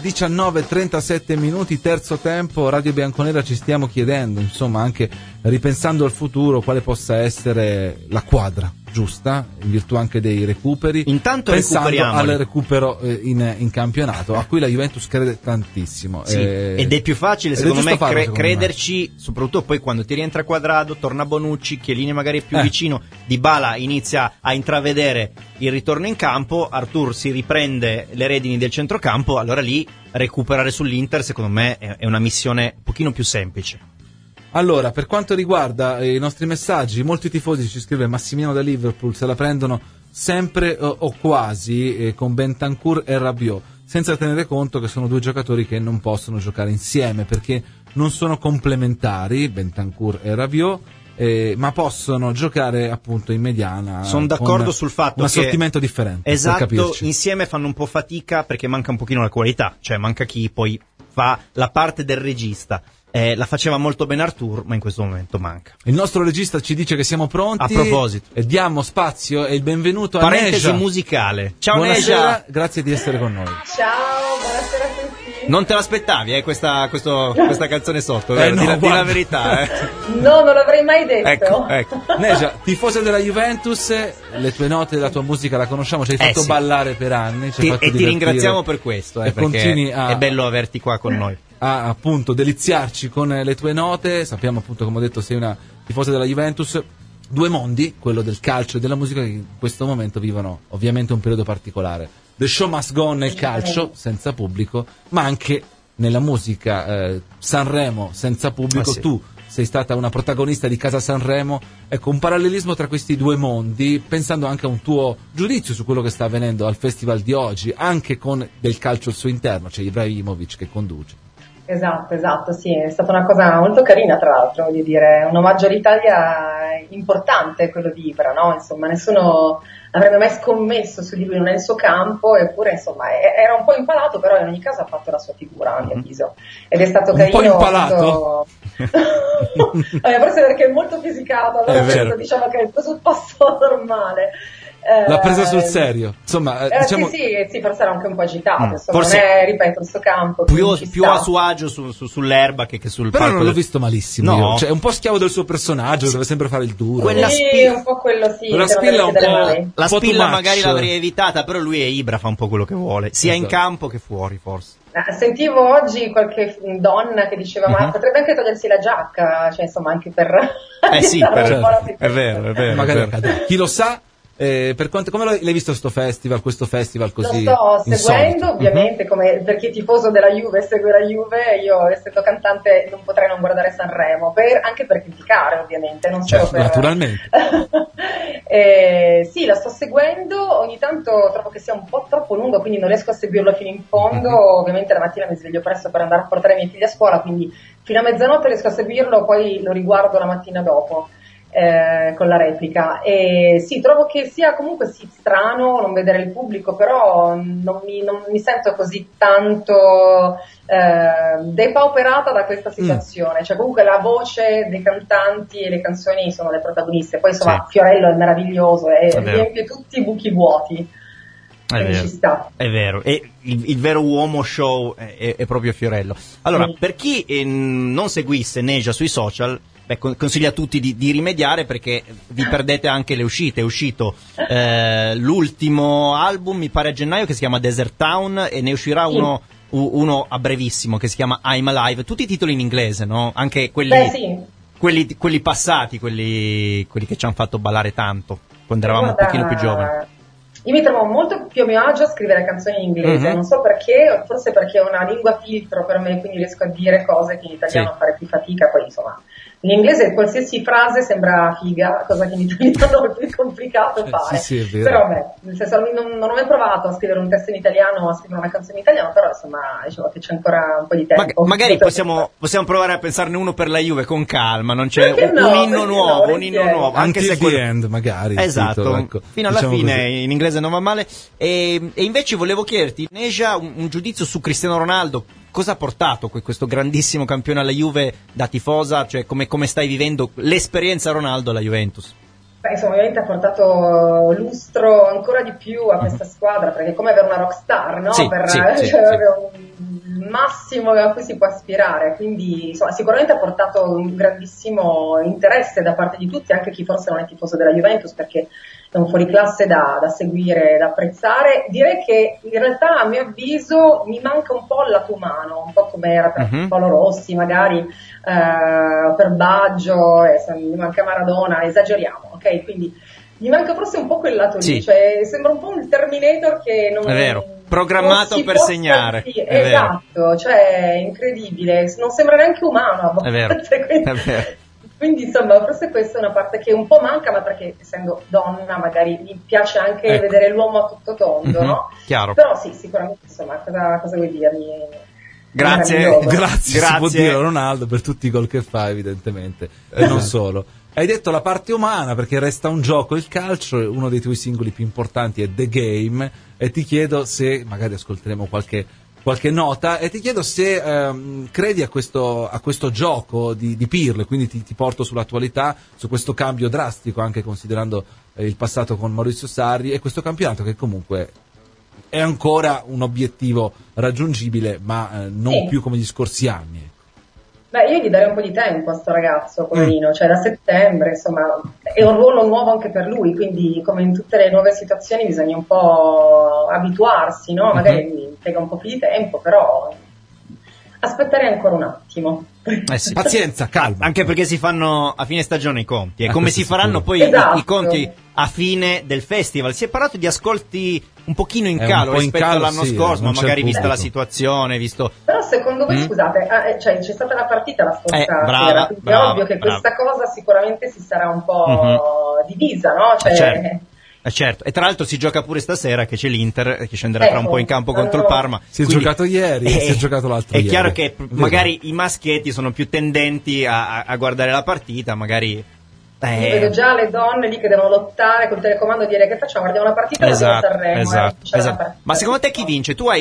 19:37 minuti, terzo tempo, Radio Bianconera. Ci stiamo chiedendo, insomma, anche ripensando al futuro, quale possa essere la quadra giusta, in virtù anche dei recuperi. Intanto pensando recuperiamoli. al recupero in campionato, a cui la Juventus crede tantissimo. Sì, ed è più facile ed è secondo me giusto farlo, secondo me. crederci, soprattutto poi quando ti rientra Quadrado, torna Bonucci, Chiellini magari è più vicino, Dybala inizia a intravedere il ritorno in campo, Artur si riprende le redini del centrocampo, allora lì recuperare sull'Inter secondo me è una missione un pochino più semplice. Allora, per quanto riguarda i nostri messaggi, molti tifosi ci scrive Massimiliano da Liverpool, se la prendono sempre o quasi con Bentancur e Rabiot, senza tenere conto che sono 2 giocatori che non possono giocare insieme perché non sono complementari, Bentancur e Rabiot, ma possono giocare appunto in mediana. Sono d'accordo con sul fatto un che assortimento differente. Per esatto, capirci. insieme fanno un po' fatica perché manca un pochino la qualità, cioè manca chi poi fa la parte del regista. La faceva molto bene Artur, ma in questo momento manca. Il nostro regista ci dice che siamo pronti. A proposito. E diamo spazio e il benvenuto a Parentesi Neja. musicale. Ciao Buonasera, Neja! grazie di essere con noi. Ciao, buonasera a tutti. Non te l'aspettavi, questa canzone sotto, Eh vero? no, Di la guarda. verità, eh? No, non l'avrei mai detto. Ecco. Neja, tifosa della Juventus, le tue note, la tua musica la conosciamo, ci hai fatto sì. ballare per anni. Ci hai fatto E ti divertire. ringraziamo per questo, E perché continui a, è bello averti qua con noi. a appunto deliziarci con le tue note. Sappiamo appunto, come ho detto, sei una tifosa della Juventus. 2 mondi, quello del calcio e della musica, che in questo momento vivono ovviamente un periodo particolare. The show must go on nel calcio, senza pubblico, ma anche nella musica. Sanremo senza pubblico, sì. Tu sei stata una protagonista di Casa Sanremo. Ecco, un parallelismo tra questi 2 mondi, pensando anche a un tuo giudizio su quello che sta avvenendo al festival di oggi, anche con del calcio al suo interno, c'è Ibrahimovic che conduce. Esatto, sì, è stata una cosa molto carina, tra l'altro, voglio dire, un omaggio all'Italia importante quello di Ibra, no? Insomma, nessuno avrebbe mai scommesso su di lui, non è il suo campo, eppure insomma era un po' impalato, però in ogni caso ha fatto la sua figura, a mio avviso, ed è stato carino. Un po' impalato? Forse perché è molto fisicato, allora È vero. diciamo che è il presupposto normale. L'ha presa sul serio, insomma, diciamo... sì, forse era anche un po' agitato, insomma, forse non è, ripeto, il suo campo. Più a suo agio sull'erba che sul però palco. non l'ho visto malissimo, no. io. Cioè, è un po' schiavo del suo personaggio, deve sempre fare il duro. Quella un po' quello sì. La spilla un po'... La po' spilla too magari much. l'avrei evitata, però lui è Ibra, fa un po' quello che vuole, sia in Esatto. campo che fuori, forse. Sentivo oggi qualche donna che diceva ma potrebbe anche togliersi la giacca, cioè insomma anche per... Sì, aiutare un po' la è situazione. vero. Magari è vero. accade. Chi lo sa, per quanto, come l'hai visto questo festival così? Lo sto seguendo, insolito? ovviamente, come per chi è tifoso della Juve segue la Juve, io essendo cantante non potrei non guardare Sanremo, anche per criticare ovviamente, non solo per... Naturalmente. Sì, la sto seguendo, ogni tanto trovo che sia un po' troppo lungo, quindi non riesco a seguirlo fino in fondo, ovviamente la mattina mi sveglio presto per andare a portare i miei figli a scuola, quindi fino a mezzanotte riesco a seguirlo, poi lo riguardo la mattina dopo. Con la replica e sì, trovo che sia comunque strano non vedere il pubblico, però non mi sento così tanto depauperata da questa situazione, cioè comunque la voce dei cantanti e le canzoni sono le protagoniste, poi insomma Sì. Fiorello è meraviglioso e È vero. riempie tutti i buchi vuoti. Quindi ci sta. È vero, e il vero uomo show è proprio Fiorello. Allora, per chi non seguisse Neja sui social, consiglio a tutti di rimediare, perché vi perdete anche le uscite. È uscito l'ultimo album, mi pare a gennaio, che si chiama Desert Town, e ne uscirà uno a brevissimo che si chiama I'm Alive. Tutti i titoli in inglese, no? Anche quelli passati, quelli che ci hanno fatto ballare tanto quando eravamo un pochino più giovani. Io mi trovo molto più a mio agio a scrivere canzoni in inglese, non so perché, forse perché è una lingua filtro per me, quindi riesco a dire cose che in italiano a fare più fatica, poi insomma in inglese qualsiasi frase sembra figa, cosa che in italiano è più complicato fare. Sì, è vero. Però nel senso non ho mai provato a scrivere un testo in italiano, a scrivere una canzone in italiano, però insomma diciamo che c'è ancora un po' di tempo. Magari possiamo provare a pensarne uno per la Juve con calma, non c'è Perché un no? inno Perché nuovo, no? un inno nuovo, anche se the end magari. Esatto, titolo, ecco. fino alla Diciamo fine così. in inglese non va male. E invece volevo chiederti, Neja, un giudizio su Cristiano Ronaldo. Cosa ha portato questo grandissimo campione alla Juve da tifosa? Cioè come stai vivendo l'esperienza Ronaldo alla Juventus? Beh, insomma, ovviamente ha portato lustro ancora di più a questa squadra, perché è come avere una rockstar, no? Sì, Un massimo a cui si può aspirare, quindi insomma, sicuramente ha portato un grandissimo interesse da parte di tutti, anche chi forse non è tifoso della Juventus, perché è un fuoriclasse da seguire, da apprezzare. Direi che in realtà a mio avviso mi manca un po' il lato umano, un po' come era per Paolo Rossi magari, per Baggio, mi manca Maradona, esageriamo, ok? Quindi mi manca forse un po' quel lato lì, cioè sembra un po' un Terminator che non è vero, programmato per segnare. Sì, esatto, cioè è incredibile, non sembra neanche umano a volte. È vero, quindi, è vero. Quindi insomma forse questa è una parte che un po' manca, ma perché essendo donna magari mi piace anche vedere l'uomo a tutto tondo, no? Chiaro. Però sì, sicuramente insomma cosa vuoi dirmi? Grazie. Si può dire Ronaldo per tutti i gol che fa, evidentemente, e non solo. Hai detto la parte umana, perché resta un gioco, il calcio, uno dei tuoi singoli più importanti è The Game, e ti chiedo se, magari ascolteremo qualche nota, e ti chiedo se credi a questo gioco di Pirlo, quindi ti porto sull'attualità, su questo cambio drastico, anche considerando il passato con Maurizio Sarri, e questo campionato che comunque è ancora un obiettivo raggiungibile, ma non più come gli scorsi anni. Beh, io gli darei un po' di tempo a sto ragazzo, poverino, cioè da settembre, insomma, è un ruolo nuovo anche per lui, quindi come in tutte le nuove situazioni bisogna un po' abituarsi, no? Magari mi impiega un po' più di tempo, però aspetterei ancora un attimo. Sì. Pazienza, calma. Anche perché si fanno a fine stagione i conti, e come si faranno poi i conti a fine del festival. Si è parlato di ascolti un pochino in calo rispetto all'anno scorso, ma magari vista la situazione, visto... Però secondo voi, scusate, cioè c'è stata la partita la scorsa sera, quindi è ovvio che questa cosa sicuramente si sarà un po' divisa, no? Cioè... certo, e tra l'altro si gioca pure stasera, che c'è l'Inter che scenderà tra un po' in campo contro il Parma. Si è giocato ieri, si è giocato l'altro ieri. È chiaro che magari i maschietti sono più tendenti a guardare la partita, magari... Io vedo già le donne lì che devono lottare col telecomando e dire che facciamo, guardiamo una partita o Sanremo. Esatto. Ma secondo te chi vince? Tu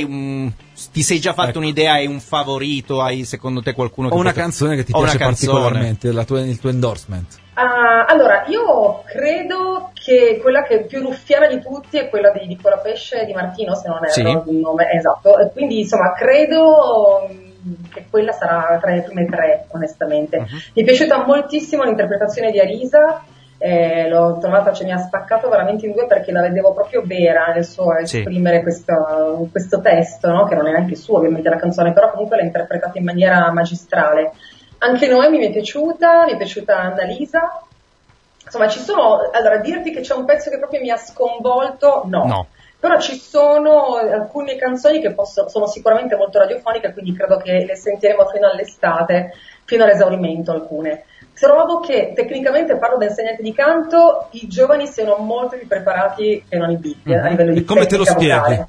ti sei già fatto un'idea, hai un favorito, hai secondo te qualcuno che... O una canzone che ti piace particolarmente, il tuo endorsement? Allora, io credo che quella che è più ruffiana di tutti è quella di Colapesce di Martino, se non erro il nome, esatto. E quindi insomma credo che quella sarà tra le prime tre, onestamente. Mi è piaciuta moltissimo l'interpretazione di Arisa, l'ho trovata, cioè mi ha spaccato veramente in due, perché la vedevo proprio vera nel suo esprimere questo testo, no? Che non è neanche suo ovviamente la canzone, però comunque l'ha interpretata in maniera magistrale. Anche Noemi mi è piaciuta Annalisa. Insomma, ci sono, allora, dirti che c'è un pezzo che proprio mi ha sconvolto, no. Però ci sono alcune canzoni che sono sicuramente molto radiofoniche, quindi credo che le sentiremo fino all'estate, fino all'esaurimento alcune. Trovo che tecnicamente, parlo da insegnante di canto, i giovani siano molto più preparati che non i big a livello di e come te lo spieghi? vocale.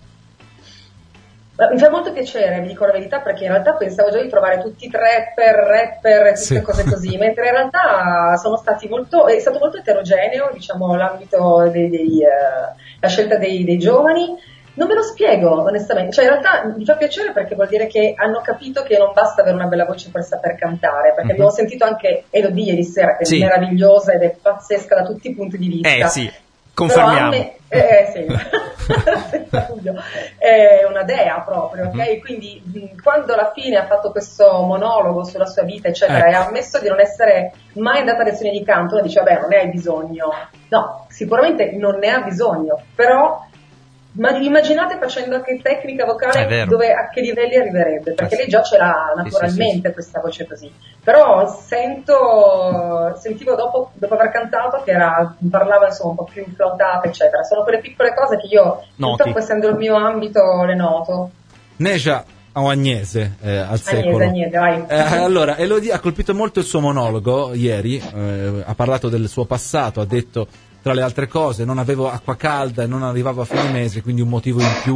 Mi fa molto piacere, vi dico la verità, perché in realtà pensavo già di trovare tutti rapper, tutte cose così, mentre in realtà è stato molto eterogeneo, diciamo, l'ambito la scelta dei giovani. Non me lo spiego, onestamente. Cioè, in realtà mi fa piacere, perché vuol dire che hanno capito che non basta avere una bella voce per saper cantare, perché abbiamo sentito anche Elodie ieri sera, che è meravigliosa ed è pazzesca da tutti i punti di vista. Confermiamo. Sì, senza dubbio. È una dea proprio, ok? Quindi quando alla fine ha fatto questo monologo sulla sua vita, eccetera, e ha ammesso di non essere mai andata a lezioni di canto, uno dice, vabbè, non ne hai bisogno. No, sicuramente non ne ha bisogno, però immaginate facendo anche tecnica vocale, a che livelli arriverebbe, perché lei già ce l'ha naturalmente questa voce così. Però sentivo dopo aver cantato che parlava insomma un po' più inflauntata, eccetera. Sono quelle piccole cose che io, purtroppo essendo il mio ambito, le noto. Neja o Agnese al secolo. Agnese, vai. Allora, Elodie ha colpito molto il suo monologo ieri, ha parlato del suo passato, ha detto, tra le altre cose, non avevo acqua calda e non arrivavo a fine mese, quindi un motivo in più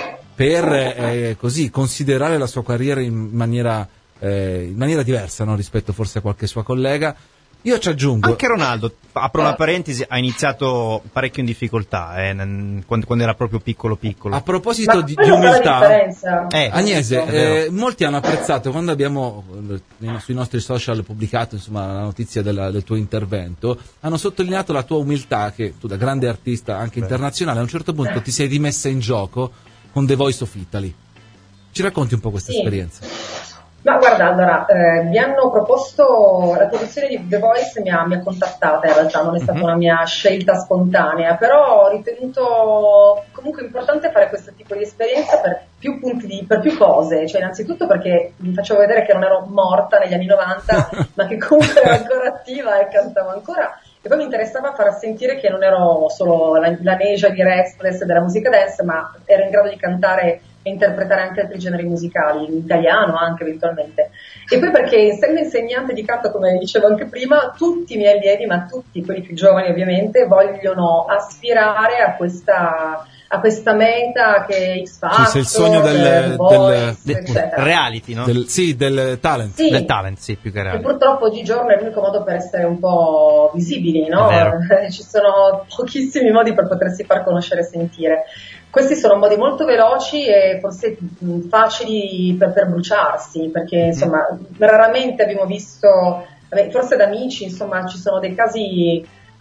per così considerare la sua carriera in maniera diversa, no? Rispetto forse a qualche sua collega. Io ci aggiungo, anche Ronaldo, apro una parentesi, ha iniziato parecchio in difficoltà quando era proprio piccolo. A proposito di umiltà, Agnese, molti hanno apprezzato quando abbiamo sui nostri social pubblicato insomma la notizia del tuo intervento, hanno sottolineato la tua umiltà, che tu da grande artista anche internazionale a un certo punto ti sei rimessa in gioco con The Voice of Italy. Ci racconti un po' questa esperienza? Ma guarda, allora, mi hanno proposto, la produzione di The Voice mi ha contattata, in realtà non è stata una mia scelta spontanea, però ho ritenuto comunque importante fare questo tipo di esperienza per più cose, cioè innanzitutto perché vi facevo vedere che non ero morta negli anni 90, ma che comunque ero ancora attiva e cantavo ancora. E poi mi interessava far sentire che non ero solo la Neja di Restless della musica dance, ma ero in grado di cantare e interpretare anche altri generi musicali, in italiano anche eventualmente. E poi perché, essendo insegnante di canto, come dicevo anche prima, tutti i miei allievi, ma tutti quelli più giovani ovviamente, vogliono aspirare a questa meta che è X Factor, il sogno del reality, no? Del talent. Sì, del talent, sì, più che reality. E purtroppo oggigiorno è l'unico modo per essere un po' visibili, no? Ci sono pochissimi modi per potersi far conoscere e sentire. Questi sono modi molto veloci e forse facili per bruciarsi, perché insomma raramente abbiamo visto, forse da amici, insomma ci sono dei casi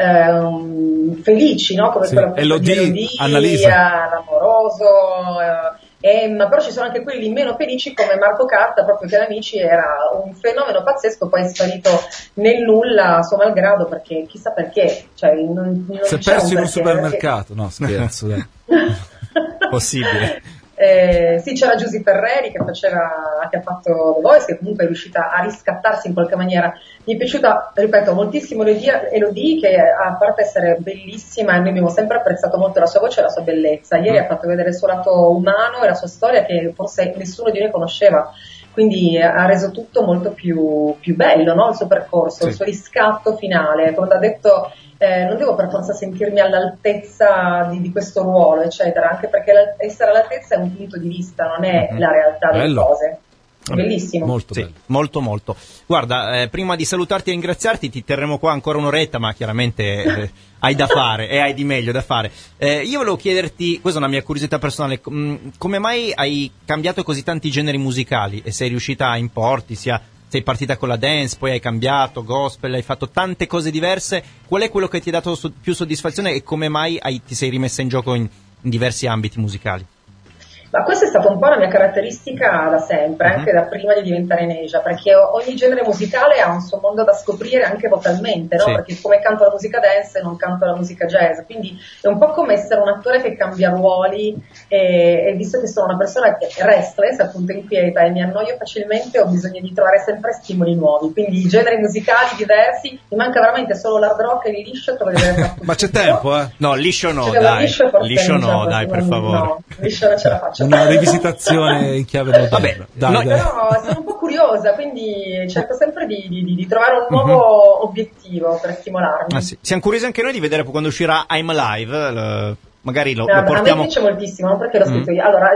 felici, no? Come quello di Elodie, Annalisa, l'amoroso, ma però ci sono anche quelli meno felici come Marco Carta, proprio che da amici era un fenomeno pazzesco, poi è sparito nel nulla a suo malgrado, perché chissà perché, cioè non si è perso in un supermercato, no scherzo, dai. Possibile. Sì, c'era Giusy Ferreri che ha fatto The Voice, che comunque è riuscita a riscattarsi in qualche maniera. Mi è piaciuta, ripeto, moltissimo Elodie, che a parte essere bellissima, e noi abbiamo sempre apprezzato molto la sua voce e la sua bellezza. Ieri ha fatto vedere il suo lato umano e la sua storia, che forse nessuno di noi conosceva, quindi ha reso tutto molto più bello, no? Il suo percorso, il suo riscatto finale. Come ha detto, non devo per forza sentirmi all'altezza di questo ruolo, eccetera, anche perché essere all'altezza è un punto di vista, non è la realtà delle cose. Bellissimo. Molto sì, bello. Molto. Guarda, prima di salutarti e ringraziarti, ti terremo qua ancora un'oretta, ma chiaramente hai da fare e hai di meglio da fare. Io volevo chiederti, questa è una mia curiosità personale, come mai hai cambiato così tanti generi musicali e sei riuscita a importi, sia sei partita con la dance, poi hai cambiato, gospel, hai fatto tante cose diverse. Qual è quello che ti ha dato più soddisfazione e come mai ti sei rimessa in gioco in diversi ambiti musicali? Ma questa è stata un po' la mia caratteristica da sempre, anche da prima di diventare Neja, perché ogni genere musicale ha un suo mondo da scoprire anche vocalmente, no? Sì. Perché come canto la musica dance non canto la musica jazz, quindi è un po' come essere un attore che cambia ruoli e visto che sono una persona che è restless, appunto inquieta e mi annoio facilmente, ho bisogno di trovare sempre stimoli nuovi, quindi i generi musicali diversi, mi manca veramente solo l'hard rock e il liscio, trovo di aver fatto Ma c'è tutto. tempo, eh? No, liscio no, Cioè, dai. liscio No, dai, per favore. No, liscio non ce la faccio. Una rivisitazione in chiave moderna. Vabbè, dai, noi- dai. Però sono un po' curiosa, quindi cerco sempre di trovare un nuovo obiettivo per stimolarmi. Ah, sì. Siamo curiosi anche noi di vedere quando uscirà I'm Alive, magari lo A me portiamo... piace moltissimo, non perché l'ho scritto io. Allora,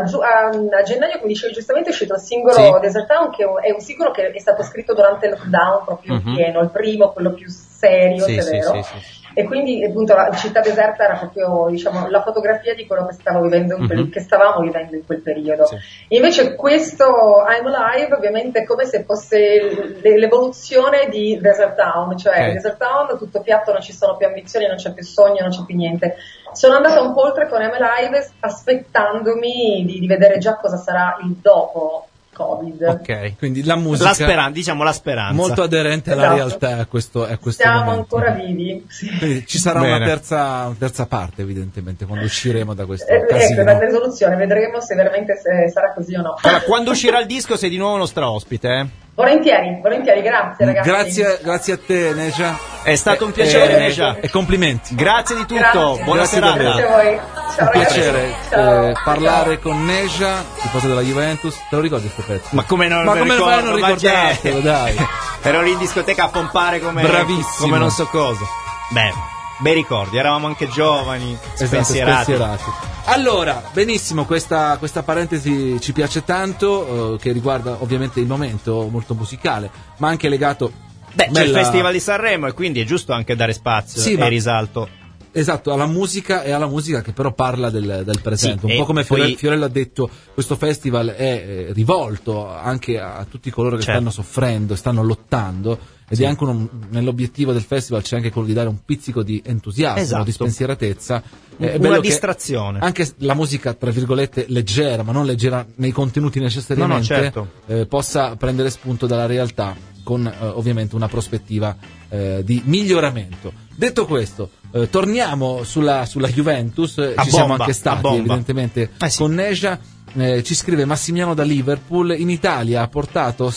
a gennaio, come dicevi giustamente, è uscito il singolo Sì. Desert Town, che è un singolo che è stato scritto durante il lockdown, proprio pieno, il primo, quello più serio, Sì, se è sì, vero. sì. E quindi appunto la città deserta era proprio, diciamo, la fotografia di quello che stavo vivendo che stavamo vivendo in quel periodo. Sì. Invece questo I'm Alive ovviamente è come se fosse l'evoluzione di Desert Town, cioè Ok. Desert Town tutto piatto, non ci sono più ambizioni, non c'è più sogno, non c'è più niente. Sono andata un po' oltre con I'm Alive aspettandomi di vedere già cosa sarà il dopo Covid. Ok. Quindi la musica, Diciamo la speranza. molto aderente alla Esatto. realtà a questo Siamo momento. ancora vivi. Sì. Quindi ci sarà Bene. una terza parte, evidentemente, quando usciremo da questo Ecco, casino. la risoluzione, vedremo se veramente sarà così o no. Allora, quando uscirà il disco sei di nuovo nostra ospite, Volentieri, grazie ragazzi. Grazie a te, Neja. È stato un piacere, Neja. E complimenti. Grazie di tutto, Grazie. buona Grazie serata. davvero. Grazie a voi. Ciao Un ragazzi. piacere Ciao. parlare Ciao. con Neja, tifoso della Juventus. Te lo ricordi questo pezzo? Ma come non Ma me come lo fai a ricordo? non Ma ricordartelo, dai? Ero lì in discoteca a pompare come non so cosa. Beh, bei ricordi, eravamo anche giovani, spensierati. Allora, benissimo, questa parentesi ci piace tanto, che riguarda ovviamente il momento molto musicale, ma anche legato... Beh, c'è il Festival di Sanremo e quindi è giusto anche dare spazio Sì, e ma- risalto. Esatto, alla musica e alla musica che però parla del presente. Sì, un po' e come poi- Fiorello ha detto, questo festival è rivolto anche a tutti coloro che Certo. stanno soffrendo, stanno lottando, ed Sì. è anche nell'obiettivo del festival c'è anche quello di dare un pizzico di entusiasmo, Esatto. di spensieratezza. È Una bello che distrazione. anche la musica, tra virgolette, leggera, ma non leggera nei contenuti necessariamente, No, certo. possa prendere spunto dalla realtà con ovviamente una prospettiva di miglioramento. Detto questo, torniamo sulla Juventus, A ci siamo bomba, anche a stati bomba. evidentemente Sì. con Neja, ci scrive Massimiano da Liverpool, in Italia ha portato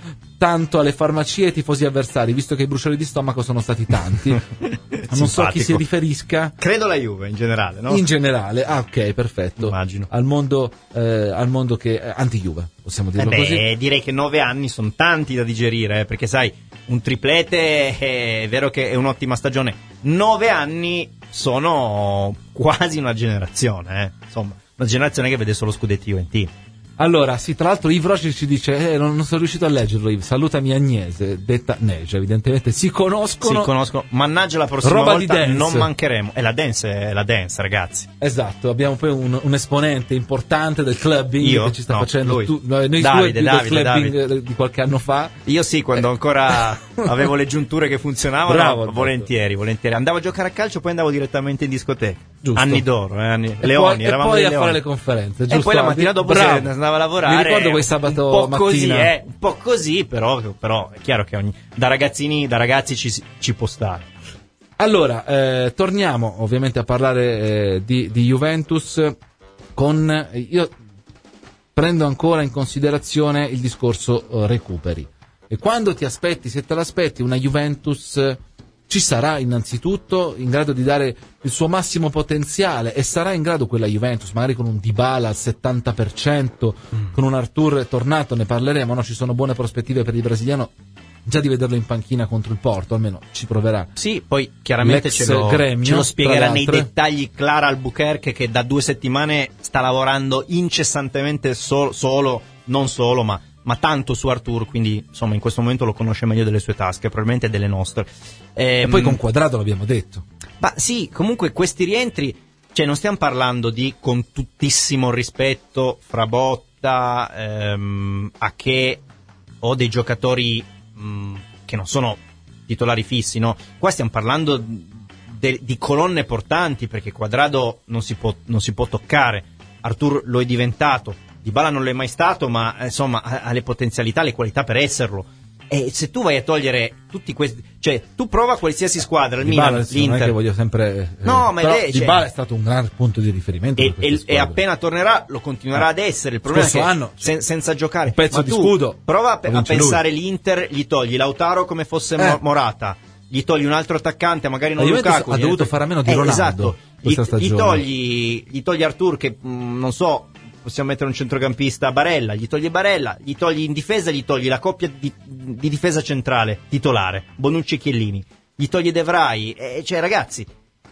tanto alle farmacie e ai tifosi avversari, visto che i bruciori di stomaco sono stati tanti. Non so a chi si riferisca. Credo la Juve in generale, no? In generale, ok, perfetto. Immagino. Al mondo che anti-Juve, possiamo dirlo così. Direi che 9 anni sono tanti da digerire, perché sai, un triplete è vero che è un'ottima stagione. 9 anni sono quasi una generazione, insomma, una generazione che vede solo scudetti juventini. Allora, sì, tra l'altro Yves Rocher ci dice, non sono riuscito a leggerlo, Yves, salutami Agnese, detta Neja, evidentemente, si conoscono. Mannaggia, la prossima Roba volta di dance. non mancheremo. E la dance, ragazzi. Esatto, abbiamo poi un esponente importante del clubbing Io? che ci sta No, facendo lui. noi Davide, due del Davide. clubbing di qualche anno fa. Io sì, quando ancora avevo le giunture che funzionavano, Bravo, Alberto. volentieri. Andavo a giocare a calcio, poi andavo direttamente in discoteca. Giusto. Anni d'oro, E Leoni, poi, eravamo e poi dei a leoni. fare le conferenze, E giusto? poi la mattina dopo si Bravo. andava a lavorare. Mi ricordo quel sabato un po' mattina. così, un po' così, però è chiaro che da ragazzi ci può stare. Allora, torniamo ovviamente a parlare di Juventus io prendo ancora in considerazione il discorso recuperi. E quando se te l'aspetti, una Juventus ci sarà innanzitutto in grado di dare il suo massimo potenziale, e sarà in grado quella Juventus, magari con un Dybala al 70%, con un Arthur tornato, ne parleremo, no? Ci sono buone prospettive per il brasiliano già di vederlo in panchina contro il Porto, almeno ci proverà. Sì, poi chiaramente L'ex ce lo Gremio, spiegherà tra nei l'altro. dettagli Clara Albuquerque, che da 2 settimane sta lavorando incessantemente non solo, ma tanto su Arthur, quindi insomma in questo momento lo conosce meglio delle sue tasche, probabilmente delle nostre. E poi con Quadrado l'abbiamo detto. Ma sì, comunque questi rientri, cioè non stiamo parlando di, con tuttissimo rispetto, Frabotta, a che o dei giocatori che non sono titolari fissi, no? Qua stiamo parlando di colonne portanti, perché Cuadrado non si può toccare, Arthur lo è diventato, Dybala non lo è mai stato, ma insomma ha le potenzialità, le qualità per esserlo. E se tu vai a togliere tutti questi, cioè tu prova qualsiasi squadra, il Dybala, Milan, l'Inter, non è che voglio sempre no, ma però Dybala è stato un gran punto di riferimento e appena tornerà lo continuerà ad essere. Il problema è che anno, senza giocare un pezzo ma di tu scudo prova a pensare lui. L'Inter, gli togli Lautaro come fosse Morata, gli togli un altro attaccante, magari non Lukaku, ha dovuto fare a meno di Ronaldo, esatto, questa stagione. gli togli Arthur, che non so, possiamo mettere un centrocampista, Barella, gli togli in difesa, gli togli la coppia di difesa centrale titolare, Bonucci e Chiellini, gli togli De Vrij, cioè ragazzi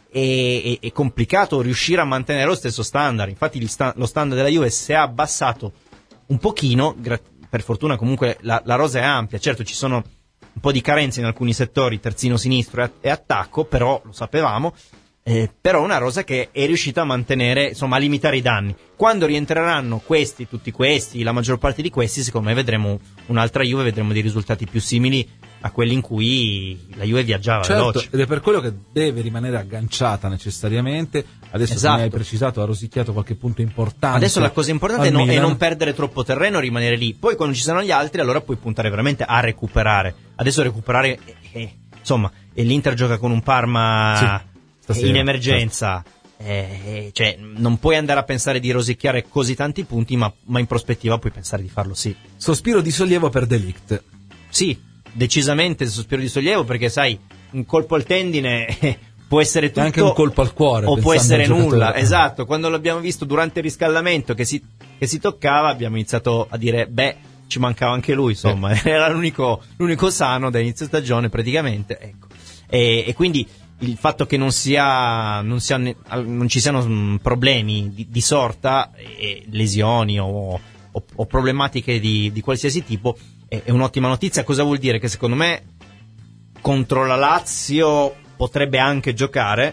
è complicato riuscire a mantenere lo stesso standard. Infatti lo standard della Juve si è abbassato un pochino, per fortuna comunque la rosa è ampia, certo ci sono un po' di carenze in alcuni settori, terzino sinistro e attacco, però lo sapevamo. Però una rosa che è riuscita a mantenere, insomma, a limitare i danni. Quando rientreranno tutti questi, la maggior parte di questi, secondo me vedremo un'altra Juve, vedremo dei risultati più simili a quelli in cui la Juve viaggiava veloce. Ed è per quello che deve rimanere agganciata necessariamente. Adesso come hai precisato, ha rosicchiato qualche punto importante. Adesso la cosa importante è non perdere troppo terreno, rimanere lì. Poi quando ci saranno gli altri, allora puoi puntare veramente a recuperare. Adesso recuperare, insomma, e l'Inter gioca con un Parma in emergenza, cioè non puoi andare a pensare di rosicchiare così tanti punti, ma in prospettiva puoi pensare di farlo, sì. Sospiro di sollievo per De Ligt. Sì, decisamente sospiro di sollievo, perché sai, un colpo al tendine può essere tutto, anche un colpo al cuore, o può essere nulla. Esatto, quando l'abbiamo visto durante il riscaldamento che si toccava, abbiamo iniziato a dire ci mancava anche lui, insomma, era l'unico sano da inizio stagione praticamente, ecco. E quindi il fatto che non ci siano problemi di sorta, lesioni o problematiche di qualsiasi tipo, è un'ottima notizia. Cosa vuol dire? Che secondo me contro la Lazio potrebbe anche giocare,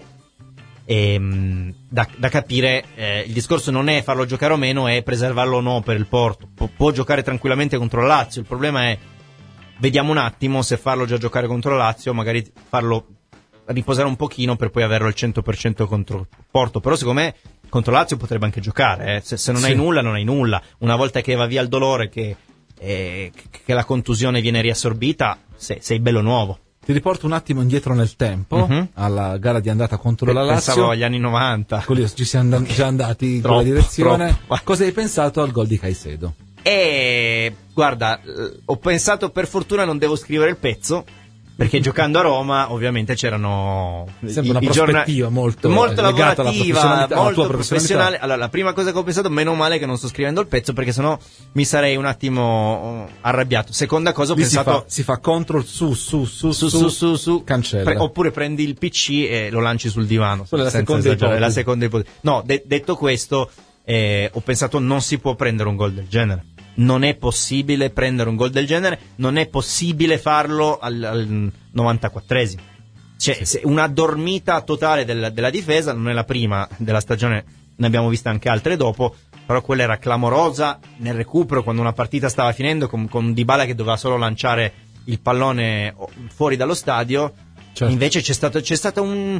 da capire, il discorso non è farlo giocare o meno, è preservarlo o no per il Porto. Può giocare tranquillamente contro la Lazio, il problema è, vediamo un attimo se farlo già giocare contro la Lazio, magari farlo riposare un pochino per poi averlo al 100% contro il Porto. Però secondo me contro Lazio potrebbe anche giocare, se non hai nulla, non hai nulla. Una volta che va via il dolore, che la contusione viene riassorbita, sei bello nuovo. Ti riporto un attimo indietro nel tempo, alla gara di andata contro la Lazio. Pensavo agli anni 90. Ci siamo già andati in quella direzione. Cosa hai pensato al gol di Caicedo? Guarda, ho pensato, per fortuna non devo scrivere il pezzo, perché giocando a Roma ovviamente c'erano una prospettiva molto lavorativa, molto professionale. Allora, la prima cosa che ho pensato, meno male che non sto scrivendo il pezzo, perché sennò mi sarei un attimo arrabbiato. Seconda cosa, ho pensato si fa control su cancella, oppure prendi il PC e lo lanci sul divano. La seconda ipotesi. No, detto questo, ho pensato non si può prendere un gol del genere. Non è possibile prendere un gol del genere, non è possibile farlo al 94esimo. Cioè, una dormita totale della difesa, non è la prima della stagione, ne abbiamo viste anche altre dopo, però quella era clamorosa nel recupero, quando una partita stava finendo, con Dybala che doveva solo lanciare il pallone fuori dallo stadio. Certo. Invece c'è stato un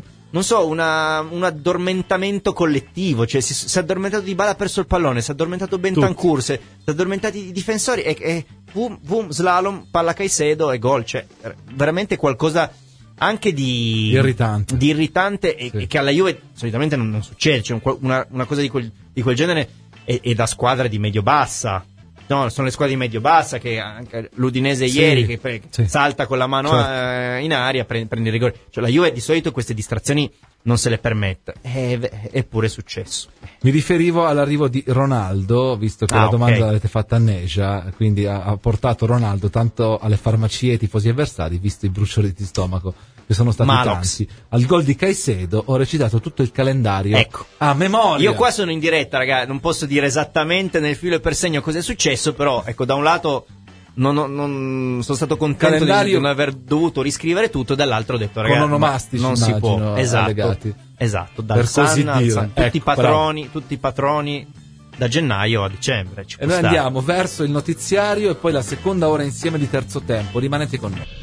addormentamento collettivo, cioè si è addormentato Dybala, ha perso il pallone, si è addormentato Bentancur, si è addormentati i difensori e slalom, palla Caicedo e gol. Cioè veramente qualcosa anche di irritante e che alla Juve solitamente non succede. Cioè una cosa di quel genere è da squadra di medio-bassa. No, sono le squadre di medio-bassa, che anche l'Udinese ieri che salta con la mano in aria, prende il rigore. Cioè la Juve di solito queste distrazioni non se le permette, eppure è successo. Mi riferivo all'arrivo di Ronaldo, visto che la domanda l'avete fatta a Neja, quindi ha portato Ronaldo tanto alle farmacie ai tifosi avversari, visto i bruciori di stomaco che sono stati tanti. Al gol di Caicedo ho recitato tutto il calendario a memoria. Io qua sono in diretta, ragazzi, non posso dire esattamente nel filo e per segno cosa è successo, però ecco, da un lato non sono stato contento di non aver dovuto riscrivere tutto, dall'altro ho detto, ragazzi, con onomastici non si può. Esatto, dal San, tutti i patroni da gennaio a dicembre. Ci E può noi stare. andiamo verso il notiziario e poi la seconda ora insieme di Terzo Tempo. Rimanete con noi.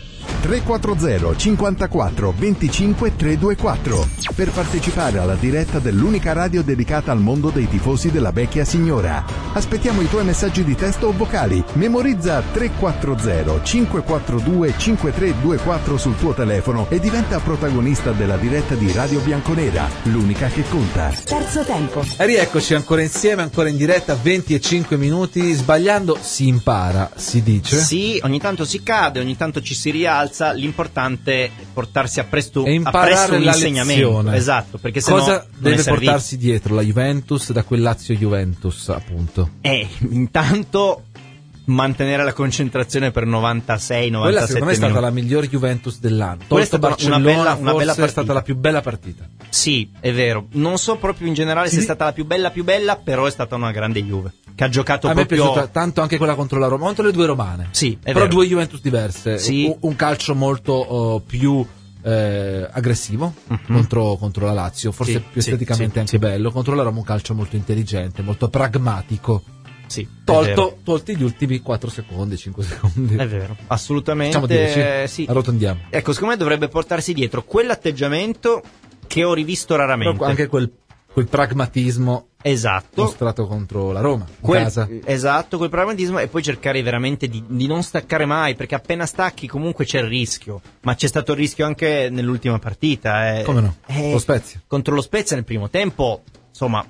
340 54 25 324 per partecipare alla diretta dell'unica radio dedicata al mondo dei tifosi della vecchia signora. Aspettiamo i tuoi messaggi di testo o vocali. Memorizza 340 542 5324 sul tuo telefono e diventa protagonista della diretta di Radio Bianconera, l'unica che conta. Terzo tempo. E rieccoci ancora insieme, ancora in diretta, 20 e 5 minuti. Sbagliando si impara, si dice. Sì, ogni tanto si cade, ogni tanto ci si rialza, l'importante è portarsi appresso E imparare un la insegnamento. lezione. Esatto, perché sennò Cosa non deve è servito. portarsi dietro la Juventus da quel Lazio-Juventus, appunto? Intanto mantenere la concentrazione per 96-97 Quella secondo me è stata minuti. la miglior Juventus dell'anno. Quella è Tolto stata una Barcellona, bella forse partita. è stata la più bella partita. Sì, è vero. Non so proprio in generale se è stata la più bella, però è stata una grande Juve. Che ha giocato A me è proprio... piaciuta tanto anche quella contro la Roma, contro le due romane. Sì, è però vero. due Juventus diverse. Sì. Un calcio molto più aggressivo contro la Lazio, forse Sì, più sì, esteticamente sì, anche sì. bello. Contro la Roma un calcio molto intelligente, molto pragmatico. Sì, è vero. Tolti gli ultimi 4 secondi, 5 secondi. È vero, assolutamente. Facciamo 10, sì. arrotondiamo. Ecco, secondo me dovrebbe portarsi dietro quell'atteggiamento che ho rivisto raramente. Però anche quel pragmatismo Esatto. mostrato contro la Roma in casa. Esatto, quel pragmatismo, e poi cercare veramente di non staccare mai, perché appena stacchi comunque c'è il rischio. Ma c'è stato il rischio anche nell'ultima partita. Come no? Lo Spezia. Contro lo Spezia nel primo tempo, insomma,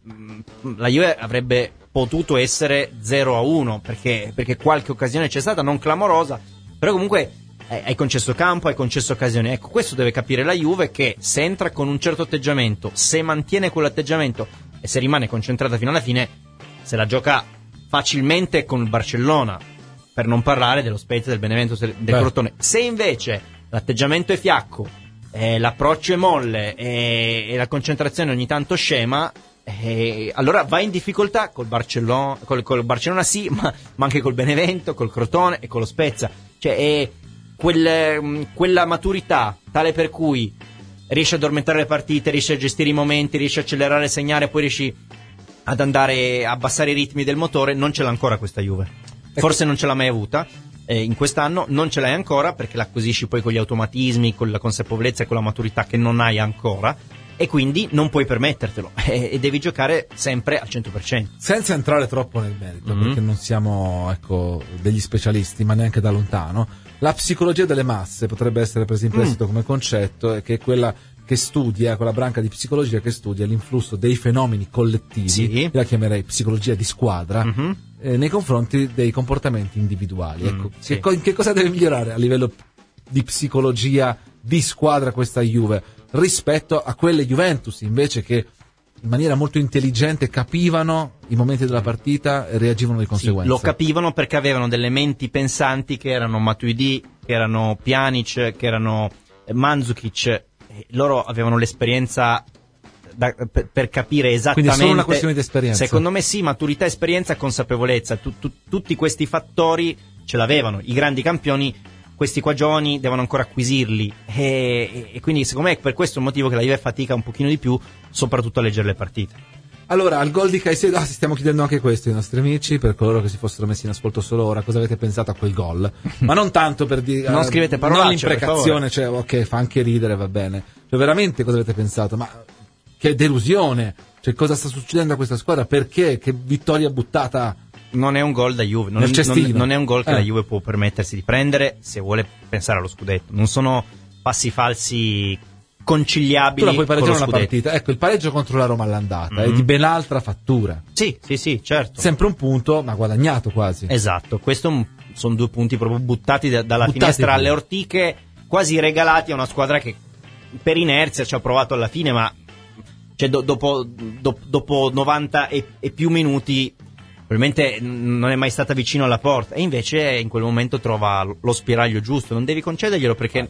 la Juve avrebbe potuto essere 0-1 perché qualche occasione c'è stata, non clamorosa, però comunque hai concesso campo, hai concesso occasioni. Ecco, questo deve capire la Juve, che se entra con un certo atteggiamento, se mantiene quell'atteggiamento e se rimane concentrata fino alla fine, se la gioca facilmente con il Barcellona, per non parlare dello Spezia, del Benevento, del Crotone. Se invece l'atteggiamento è fiacco, l'approccio è molle e la concentrazione ogni tanto scema, allora va in difficoltà col Barcellona, col Barcellona sì, ma anche col Benevento, col Crotone e con lo Spezia. Cioè è quella maturità tale per cui riesci a addormentare le partite, riesci a gestire i momenti, riesci a accelerare, segnare, poi riesci ad andare a abbassare i ritmi del motore. Non ce l'ha ancora questa Juve, forse non ce l'ha mai avuta. In quest'anno non ce l'hai ancora, perché l'acquisisci poi con gli automatismi, con la consapevolezza e con la maturità che non hai ancora, e quindi non puoi permettertelo e devi giocare sempre al 100%. Senza entrare troppo nel merito, perché non siamo degli specialisti, ma neanche da lontano. La psicologia delle masse potrebbe essere presa in prestito come concetto, che è quella che studia, quella branca di psicologia che studia l'influsso dei fenomeni collettivi, Sì. la chiamerei psicologia di squadra, nei confronti dei comportamenti individuali. Ecco, sì. che cosa deve migliorare a livello di psicologia di squadra questa Juve rispetto a quelle Juventus invece che in maniera molto intelligente capivano i momenti della partita e reagivano di conseguenza? Sì, lo capivano perché avevano delle menti pensanti che erano Matuidi, che erano Pjanic, che erano Mandzukic. Loro avevano l'esperienza per capire esattamente. Quindi è solo una questione di esperienza. Secondo me sì, maturità, esperienza e consapevolezza. Tutti questi fattori ce l'avevano i grandi campioni. Questi qua giovani devono ancora acquisirli e quindi secondo me è per questo il motivo che la Juve fatica un pochino di più, soprattutto a leggere le partite. Allora, al gol di Caicedo, si stiamo chiedendo anche questo ai nostri amici, per coloro che si fossero messi in ascolto solo ora, cosa avete pensato a quel gol? Ma non tanto per dire... Non scrivete parolacce, non l'imprecazione, per cioè, ok, fa anche ridere, va bene. Cioè, veramente cosa avete pensato? Ma che delusione! Cioè, cosa sta succedendo a questa squadra? Perché? Che vittoria buttata... Non è un gol da Juve, non è un gol che la Juve può permettersi di prendere se vuole pensare allo scudetto. Non sono passi falsi conciliabili. Tu la puoi con pareggiare lo una scudetto. partita. Ecco, il pareggio contro la Roma all'andata è di ben altra fattura. Sì, certo. Sempre un punto, ma guadagnato quasi. Esatto, questo sono 2 punti proprio buttati dalla Buttati finestra via. alle ortiche, quasi regalati a una squadra che per inerzia ci ha provato alla fine, ma cioè, dopo 90 e più minuti probabilmente non è mai stata vicino alla porta, e invece in quel momento trova lo spiraglio giusto. Non devi concederglielo perché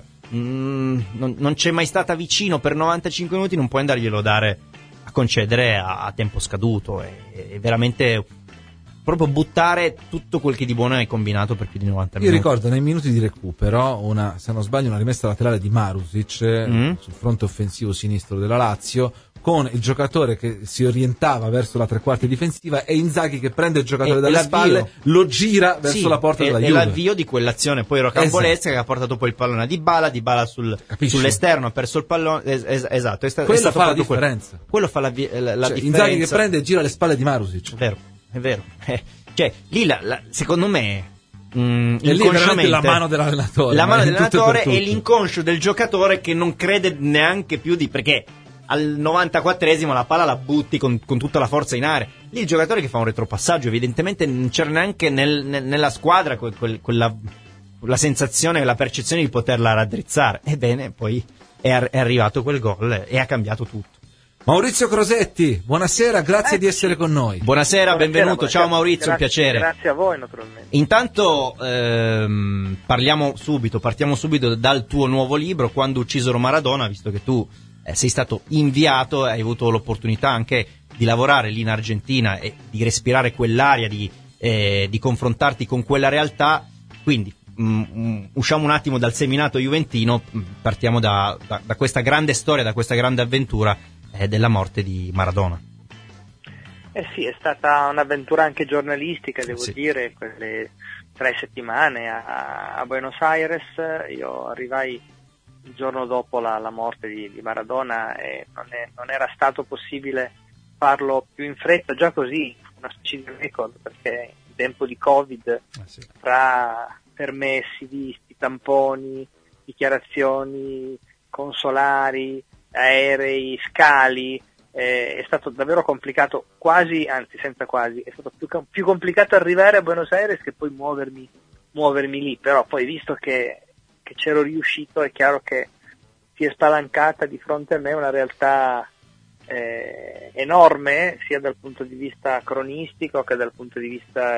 non c'è mai stata vicino per 95 minuti, non puoi andarglielo dare a concedere a tempo scaduto. È veramente proprio buttare tutto quel che di buono hai combinato per più di 90 Io minuti. ricordo nei minuti di recupero se non sbaglio, una rimessa laterale di Marusic sul fronte offensivo sinistro della Lazio, con il giocatore che si orientava verso la tre quarti difensiva e Inzaghi che prende il giocatore dalle spalle, lo gira verso la porta della Juve. E l'avvio di quell'azione poi rocambolesca che ha portato poi il pallone a Dybala sull'esterno, ha perso il pallone, esatto. Quello fa la differenza. Quello fa la differenza. Inzaghi che prende e gira le spalle di Marusic. È vero. Cioè, lì secondo me inconsciamente la mano dell'allenatore e l'inconscio del giocatore che non crede neanche più perché al 94esimo la palla la butti con tutta la forza in aria. Lì il giocatore che fa un retropassaggio, evidentemente non c'era neanche nella squadra quella sensazione, la percezione di poterla raddrizzare. Ebbene, poi è arrivato quel gol e ha cambiato tutto. Maurizio Crosetti, buonasera, grazie di essere con noi. Buonasera, benvenuto. Ciao Maurizio, un piacere. Grazie a voi, naturalmente. Intanto partiamo subito dal tuo nuovo libro, Quando uccisero Maradona, visto che tu sei stato inviato, hai avuto l'opportunità anche di lavorare lì in Argentina e di respirare quell'aria, di confrontarti con quella realtà. Quindi usciamo un attimo dal seminato juventino, partiamo da questa grande storia, da questa grande avventura della morte di Maradona. Sì, è stata un'avventura anche giornalistica, devo dire, quelle 3 settimane a Buenos Aires. Io arrivai il giorno dopo la morte di Maradona e non era stato possibile farlo più in fretta, già così, una specie di record, perché in tempo di Covid, tra permessi, visti, tamponi, dichiarazioni consolari, aerei, scali, è stato davvero complicato, senza quasi, è stato più complicato arrivare a Buenos Aires che poi muovermi lì, però poi visto che c'ero riuscito è chiaro che si è spalancata di fronte a me una realtà enorme, sia dal punto di vista cronistico che dal punto di vista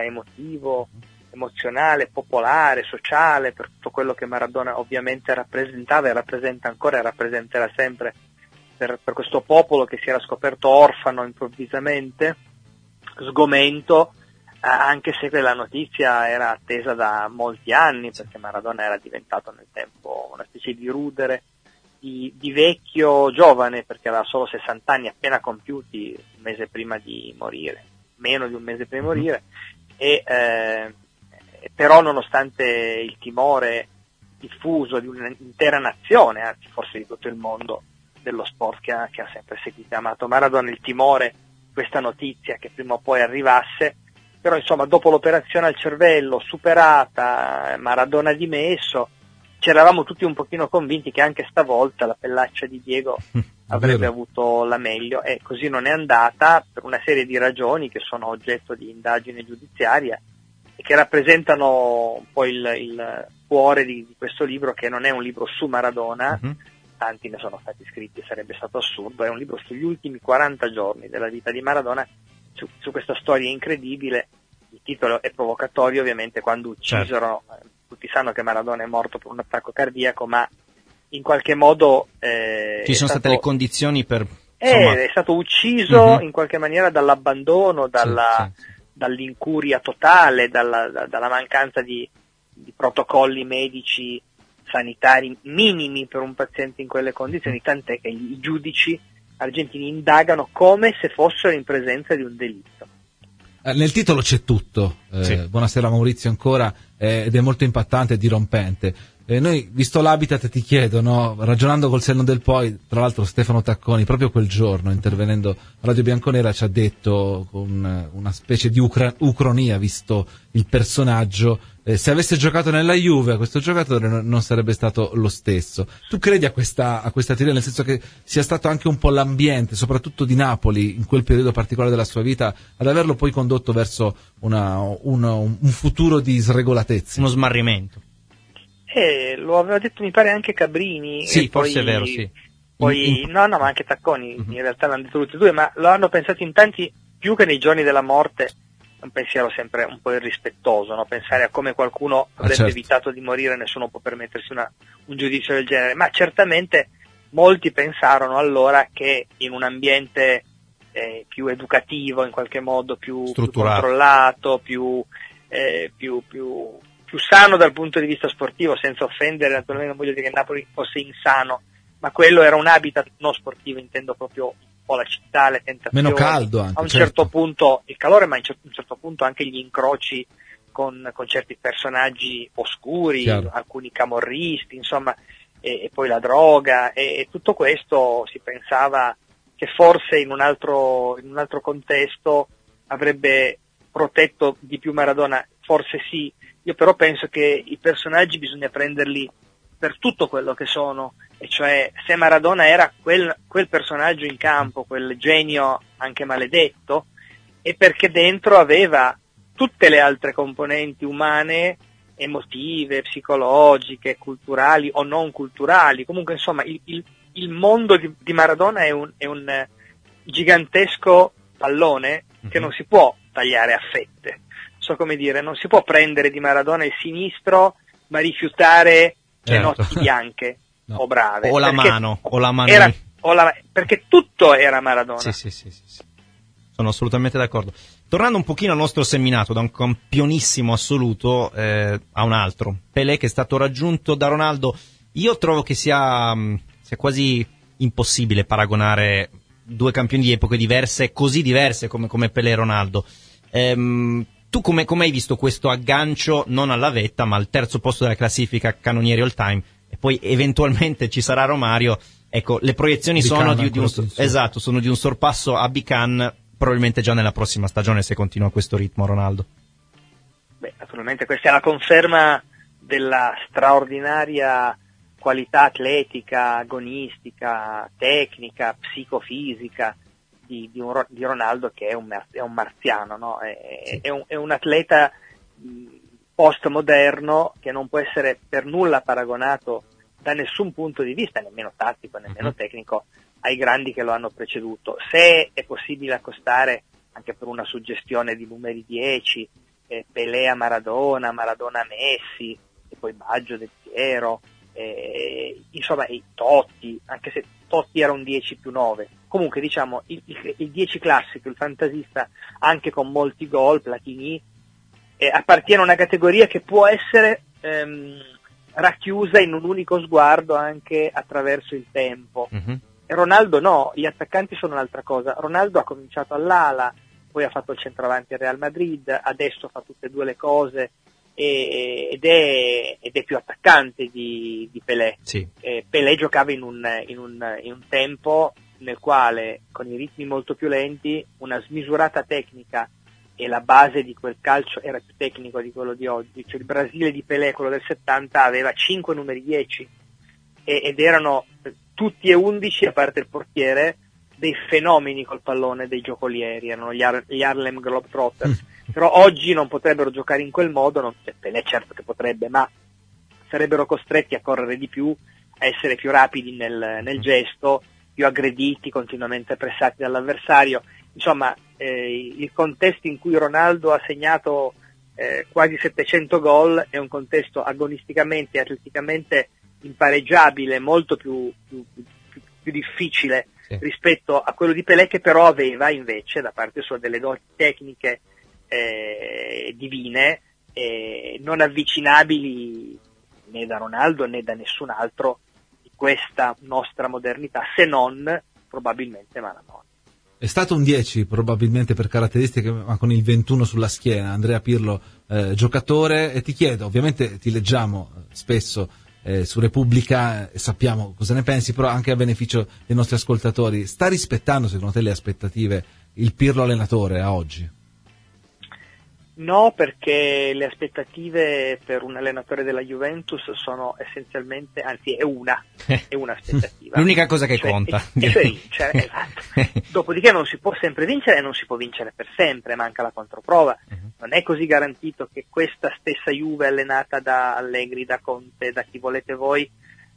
emozionale, popolare, sociale, per tutto quello che Maradona ovviamente rappresentava e rappresenta ancora e rappresenterà sempre per questo popolo che si era scoperto orfano improvvisamente, sgomento, anche se quella notizia era attesa da molti anni, perché Maradona era diventato nel tempo una specie di rudere, di vecchio giovane, perché aveva solo 60 anni appena compiuti un mese prima di morire, meno di un mese prima di morire, però nonostante il timore diffuso di un'intera nazione, anzi forse di tutto il mondo dello sport che ha sempre seguito e amato Maradona, il timore, questa notizia che prima o poi arrivasse, però insomma dopo l'operazione al cervello superata, Maradona dimesso, ci eravamo tutti un pochino convinti che anche stavolta la pellaccia di Diego avrebbe avuto la meglio, e così non è andata per una serie di ragioni che sono oggetto di indagine giudiziaria e che rappresentano un po' il cuore di questo libro, che non è un libro su Maradona, tanti ne sono stati scritti, sarebbe stato assurdo, è un libro sugli ultimi 40 giorni della vita di Maradona, su questa storia incredibile. Il titolo è provocatorio ovviamente, Quando uccisero, tutti sanno che Maradona è morto per un attacco cardiaco, ma in qualche modo ci sono state le condizioni per è stato ucciso in qualche maniera dall'abbandono, dall'incuria totale, dalla mancanza di protocolli medici sanitari minimi per un paziente in quelle condizioni, tant'è che i giudici argentini indagano come se fossero in presenza di un delitto. Nel titolo c'è tutto, buonasera Maurizio ancora, ed è molto impattante e dirompente. Noi, visto l'Habitat, ti chiedo, no, ragionando col senno del poi, tra l'altro Stefano Tacconi proprio quel giorno intervenendo a Radio Bianconera ci ha detto con una specie di ucronia, visto il personaggio, se avesse giocato nella Juve questo giocatore non sarebbe stato lo stesso. Tu credi a questa teoria, nel senso che sia stato anche un po' l'ambiente, soprattutto di Napoli, in quel periodo particolare della sua vita, ad averlo poi condotto verso un futuro di sregolatezza? Uno smarrimento. Lo aveva detto mi pare anche Cabrini. Sì, forse è vero, sì. Poi, no, ma anche Tacconi, in realtà l'hanno detto tutti e due, ma lo hanno pensato in tanti, più che nei giorni della morte. Un pensiero sempre un po' irrispettoso, no? Pensare a come qualcuno avrebbe evitato di morire, nessuno può permettersi un giudizio del genere, ma certamente molti pensarono allora che in un ambiente più educativo, in qualche modo più controllato, più sano dal punto di vista sportivo, senza offendere, naturalmente non voglio dire che Napoli fosse insano, ma quello era un habitat non sportivo, intendo proprio po' la città, le tentazioni, meno caldo anche, a un certo. certo punto il calore, ma a un certo punto anche gli incroci con certi personaggi oscuri, Chiaro. alcuni camorristi, insomma, e poi la droga, e tutto questo si pensava che forse in un altro contesto avrebbe protetto di più Maradona, forse sì. Io però penso che i personaggi bisogna prenderli per tutto quello che sono, e cioè se Maradona era quel personaggio in campo, quel genio anche maledetto, è perché dentro aveva tutte le altre componenti umane, emotive, psicologiche, culturali o non culturali. Comunque insomma il mondo di Maradona è un gigantesco pallone che non si può tagliare a fette. So come dire, non si può prendere di Maradona il sinistro ma rifiutare le notti bianche o brave. O la mano. Perché tutto era Maradona. Sì. Sono assolutamente d'accordo. Tornando un pochino al nostro seminato, da un campionissimo assoluto a un altro, Pelé, che è stato raggiunto da Ronaldo. Io trovo che sia quasi impossibile paragonare due campioni di epoche diverse, così diverse come Pelé e Ronaldo. Tu come hai visto questo aggancio, non alla vetta, ma al terzo posto della classifica cannonieri all time, e poi eventualmente ci sarà Romario? Ecco, le proiezioni sono sono di un sorpasso a Bican, probabilmente già nella prossima stagione, se continua questo ritmo Ronaldo. Beh, naturalmente questa è la conferma della straordinaria qualità atletica, agonistica, tecnica, psicofisica di Ronaldo, che è un marziano, no? È un atleta postmoderno che non può essere per nulla paragonato da nessun punto di vista, nemmeno tattico, nemmeno tecnico, ai grandi che lo hanno preceduto. Se è possibile accostare, anche per una suggestione di numeri 10, Pelé a Maradona, Maradona a Messi, e poi Baggio, Del Piero, insomma i Totti, anche se Totti era un 10 più 9, comunque diciamo il 10 classico, il fantasista anche con molti gol, Platini, appartiene a una categoria che può essere racchiusa in un unico sguardo anche attraverso il tempo. E Ronaldo no, gli attaccanti sono un'altra cosa. Ronaldo ha cominciato all'ala, poi ha fatto il centravanti al Real Madrid, adesso fa tutte e due le cose, ed è più attaccante di Pelé. Sì. Pelé giocava in un tempo nel quale, con i ritmi molto più lenti, una smisurata tecnica, e la base di quel calcio era più tecnico di quello di oggi. Cioè il Brasile di Pelé, quello del 70, aveva 5 numeri 10 ed erano tutti e 11, a parte il portiere, dei fenomeni col pallone, dei giocolieri, erano gli Harlem Globetrotters. Però oggi non potrebbero giocare in quel modo, Pelé certo che potrebbe, ma sarebbero costretti a correre di più, a essere più rapidi nel gesto, più aggrediti, continuamente pressati dall'avversario. Insomma, il contesto in cui Ronaldo ha segnato quasi 700 gol è un contesto agonisticamente e atleticamente impareggiabile, molto più difficile rispetto a quello di Pelé, che però aveva invece da parte sua delle doti tecniche divine, non avvicinabili né da Ronaldo né da nessun altro di questa nostra modernità, se non probabilmente Maradona. È stato un 10 probabilmente per caratteristiche, ma con il 21 sulla schiena. Andrea Pirlo, giocatore, e ti chiedo, ovviamente ti leggiamo spesso su Repubblica e sappiamo cosa ne pensi, però anche a beneficio dei nostri ascoltatori, sta rispettando secondo te le aspettative il Pirlo allenatore a oggi? No, perché le aspettative per un allenatore della Juventus sono essenzialmente, anzi è una aspettativa. L'unica cosa che conta. Cioè vincere, esatto. Dopodiché non si può sempre vincere e non si può vincere per sempre, manca la controprova. Non è così garantito che questa stessa Juve allenata da Allegri, da Conte, da chi volete voi,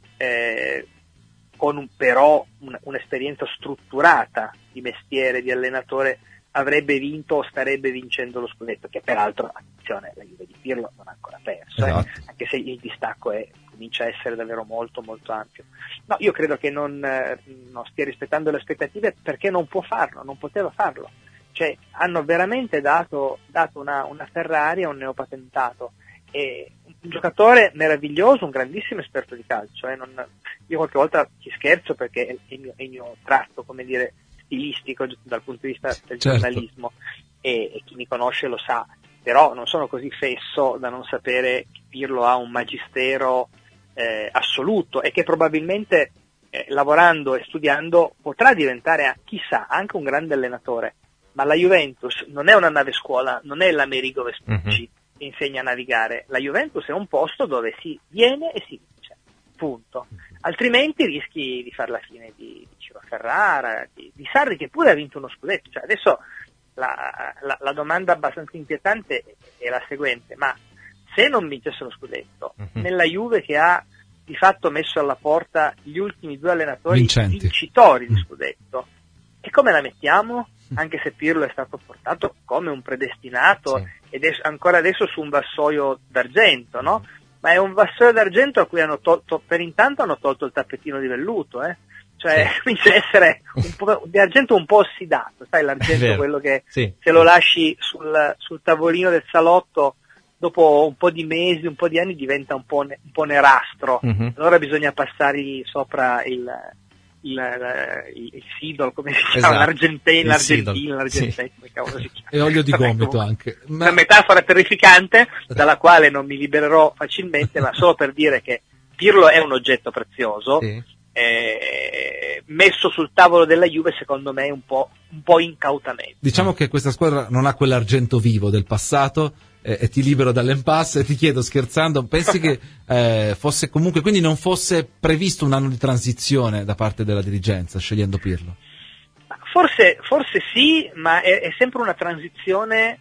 con però un'esperienza strutturata di mestiere, di allenatore, avrebbe vinto o starebbe vincendo lo scudetto, che peraltro, attenzione, la Juve di Pirlo non ha ancora perso, esatto. Anche se il distacco comincia a essere davvero molto molto ampio. No, io credo che non stia rispettando le aspettative, perché non può farlo, non poteva farlo. Cioè, hanno veramente dato una Ferrari a un neopatentato, e un giocatore meraviglioso, un grandissimo esperto di calcio. Io qualche volta ci scherzo, perché è il mio tratto, come dire, stilistico dal punto di vista del Certo. giornalismo, e chi mi conosce lo sa, però non sono così fesso da non sapere che Pirlo ha un magistero assoluto, e che probabilmente lavorando e studiando potrà diventare, chissà, anche un grande allenatore. Ma la Juventus non è una nave scuola, non è l'Amerigo Vespucci che insegna a navigare. La Juventus è un posto dove si viene e si vince, punto. Altrimenti rischi di fare la fine di Ciro Ferrara, di Sarri, che pure ha vinto uno scudetto. Cioè, adesso la domanda abbastanza inquietante è la seguente: ma se non vincesse lo scudetto, nella Juve che ha di fatto messo alla porta gli ultimi 2 allenatori vincitori di scudetto, e come la mettiamo? Anche se Pirlo è stato portato come un predestinato, ed è ancora adesso su un vassoio d'argento, no? Ma è un vassoio d'argento a cui hanno per intanto hanno tolto il tappetino di velluto, cioè comincia a essere un po' di argento un po' ossidato, sai, l'argento quello che se lo lasci sul tavolino del salotto, dopo un po' di mesi, un po' di anni diventa un po' nerastro. Allora bisogna passare sopra il sidol, come si chiama, l'argentino, come cavolo si chiama. E olio di gomito anche. Una metafora terrificante dalla quale non mi libererò facilmente, ma solo per dire che Pirlo è un oggetto prezioso, messo sul tavolo della Juve secondo me un po' incautamente. Diciamo che questa squadra non ha quell'argento vivo del passato, e ti libero dall'impasse, e ti chiedo, scherzando, pensi che fosse comunque, quindi non fosse previsto un anno di transizione da parte della dirigenza scegliendo Pirlo? Forse sì, ma è sempre una transizione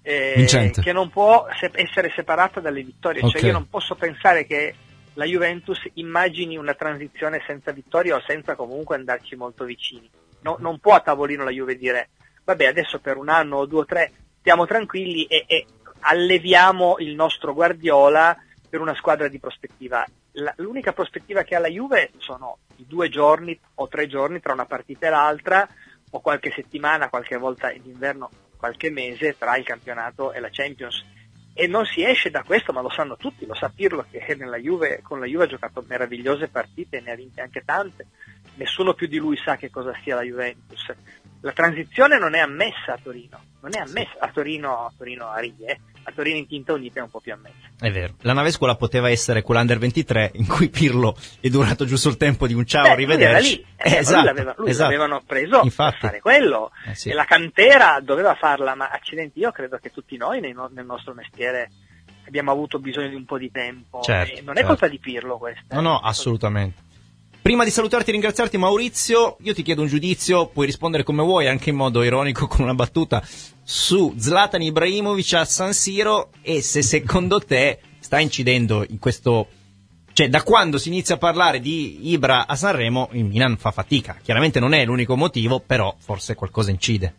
che non può essere separata dalle vittorie. Cioè io non posso pensare che la Juventus immagini una transizione senza vittoria o senza comunque andarci molto vicini. No, non può a tavolino la Juve dire vabbè, adesso per un anno o 2 o 3 stiamo tranquilli e alleviamo il nostro Guardiola per una squadra di prospettiva. L'unica prospettiva che ha la Juve sono i 2 giorni o 3 giorni tra una partita e l'altra, o qualche settimana, qualche volta in inverno, qualche mese tra il campionato e la Champions. E non si esce da questo, ma lo sanno tutti, lo sa Pirlo che con la Juve ha giocato meravigliose partite e ne ha vinte anche tante. Nessuno più di lui sa che cosa sia la Juventus. La transizione non è ammessa a Torino, a Torino ride, a Torino in quinta unita è un po' più ammessa. È vero, la nave scuola poteva essere quell'Under 23 in cui Pirlo è durato giusto il tempo di un ciao, arrivederci. Lui l'avevano preso per fare quello, e la cantera doveva farla, ma accidenti, io credo che tutti noi nel nostro mestiere abbiamo avuto bisogno di un po' di tempo, e non è colpa di Pirlo questa. No, assolutamente. Prima di salutarti e ringraziarti, Maurizio, io ti chiedo un giudizio, puoi rispondere come vuoi, anche in modo ironico con una battuta, su Zlatan Ibrahimovic a San Siro, e se secondo te sta incidendo in questo... Cioè, da quando si inizia a parlare di Ibra a Sanremo, il Milan fa fatica. Chiaramente non è l'unico motivo, però forse qualcosa incide.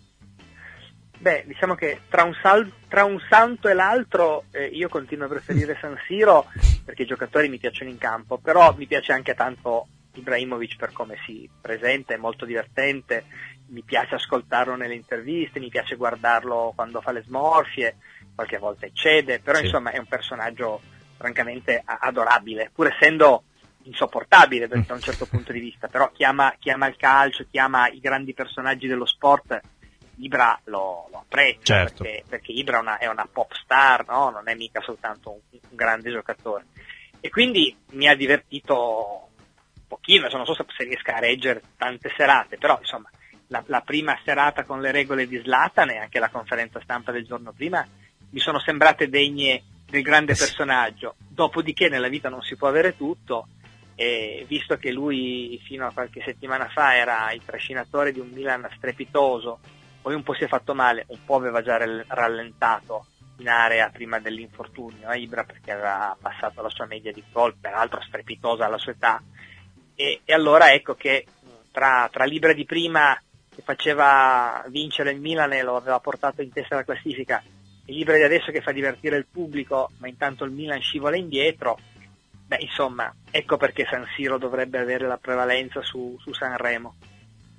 Beh, diciamo che tra un santo e l'altro io continuo a preferire San Siro, perché i giocatori mi piacciono in campo, però mi piace anche tanto Ibrahimovic per come si presenta, è molto divertente, mi piace ascoltarlo nelle interviste, mi piace guardarlo quando fa le smorfie, qualche volta eccede, però insomma è un personaggio francamente adorabile, pur essendo insopportabile da un certo punto di vista, però chiama il calcio, chiama i grandi personaggi dello sport. Ibra lo apprezza, perché Ibra è una pop star, no? Non è mica soltanto un grande giocatore, e quindi mi ha divertito un pochino, non so se riesca a reggere tante serate, però insomma la prima serata con le regole di Zlatan e anche la conferenza stampa del giorno prima mi sono sembrate degne del grande personaggio. Dopodiché nella vita non si può avere tutto, e visto che lui fino a qualche settimana fa era il trascinatore di un Milan strepitoso, poi un po' si è fatto male, un po' aveva già rallentato in area prima dell'infortunio a Ibra, perché aveva passato la sua media di gol, peraltro strepitosa alla sua età, e allora ecco che tra l'Ibra di prima che faceva vincere il Milan e lo aveva portato in testa alla classifica, e l'Ibra di adesso che fa divertire il pubblico ma intanto il Milan scivola indietro, beh insomma ecco perché San Siro dovrebbe avere la prevalenza su Sanremo.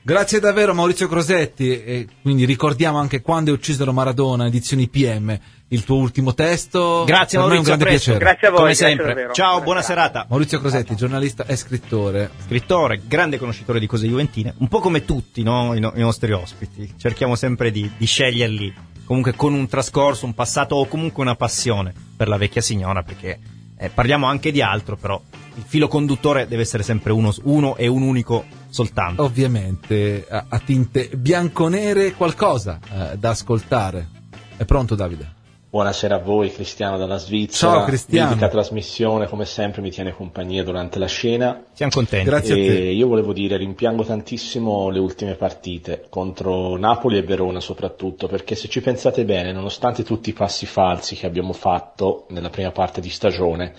Grazie davvero Maurizio Crosetti, e quindi ricordiamo anche Quando uccisero Maradona, edizioni PM, il tuo ultimo testo. Grazie Per me è Maurizio, un grande presto. piacere. Grazie a voi, Come grazie sempre. davvero. Ciao, buona serata. Maurizio Crosetti, giornalista e scrittore. Scrittore, grande conoscitore di cose juventine, un po' come tutti, no? I nostri ospiti. Cerchiamo sempre di sceglierli comunque con un trascorso, un passato o comunque una passione per la vecchia signora, perché parliamo anche di altro, però il filo conduttore deve essere sempre uno e un unico soltanto. Ovviamente a tinte bianconere, qualcosa da ascoltare. È pronto Davide? Buonasera a voi, Cristiano dalla Svizzera. Ciao Cristiano. Mitica trasmissione, come sempre mi tiene compagnia durante la scena. Siamo contenti. Grazie a te. Io volevo dire, rimpiango tantissimo le ultime partite, contro Napoli e Verona soprattutto, perché se ci pensate bene, nonostante tutti i passi falsi che abbiamo fatto nella prima parte di stagione,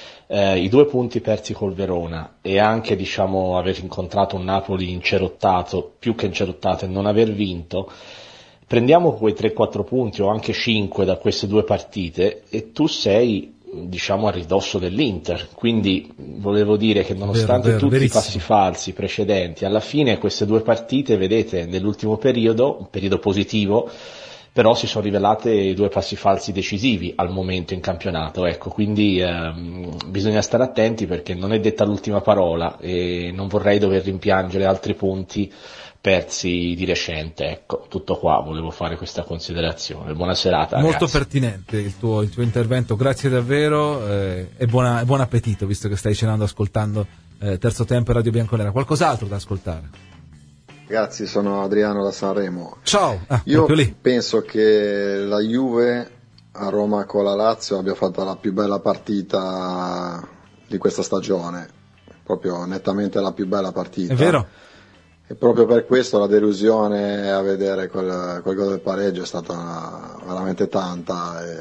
i 2 punti persi col Verona e anche aver incontrato un Napoli incerottato, più che incerottato, e non aver vinto, prendiamo quei 3-4 punti o anche 5 da queste 2 partite e tu sei a ridosso dell'Inter, quindi volevo dire che nonostante tutti verissimo. i passi falsi precedenti, alla fine queste 2 partite, vedete, nell'ultimo periodo, un periodo positivo, però si sono rivelate 2 passi falsi decisivi al momento in campionato, ecco, quindi bisogna stare attenti perché non è detta l'ultima parola e non vorrei dover rimpiangere altri punti persi di recente, ecco, tutto qua, volevo fare questa considerazione. Buona serata, Molto ragazzi. pertinente il tuo intervento, grazie davvero e buon appetito, visto che stai cenando ascoltando Terzo Tempo e Radio Bianconera. Qualcos'altro da ascoltare? Ragazzi, sono Adriano da Sanremo. Ciao. Io lì. penso che la Juve a Roma con la Lazio abbia fatto la più bella partita di questa stagione, proprio nettamente la più bella partita. È vero? E proprio per questo la delusione a vedere quel gol del pareggio è stata veramente tanta. E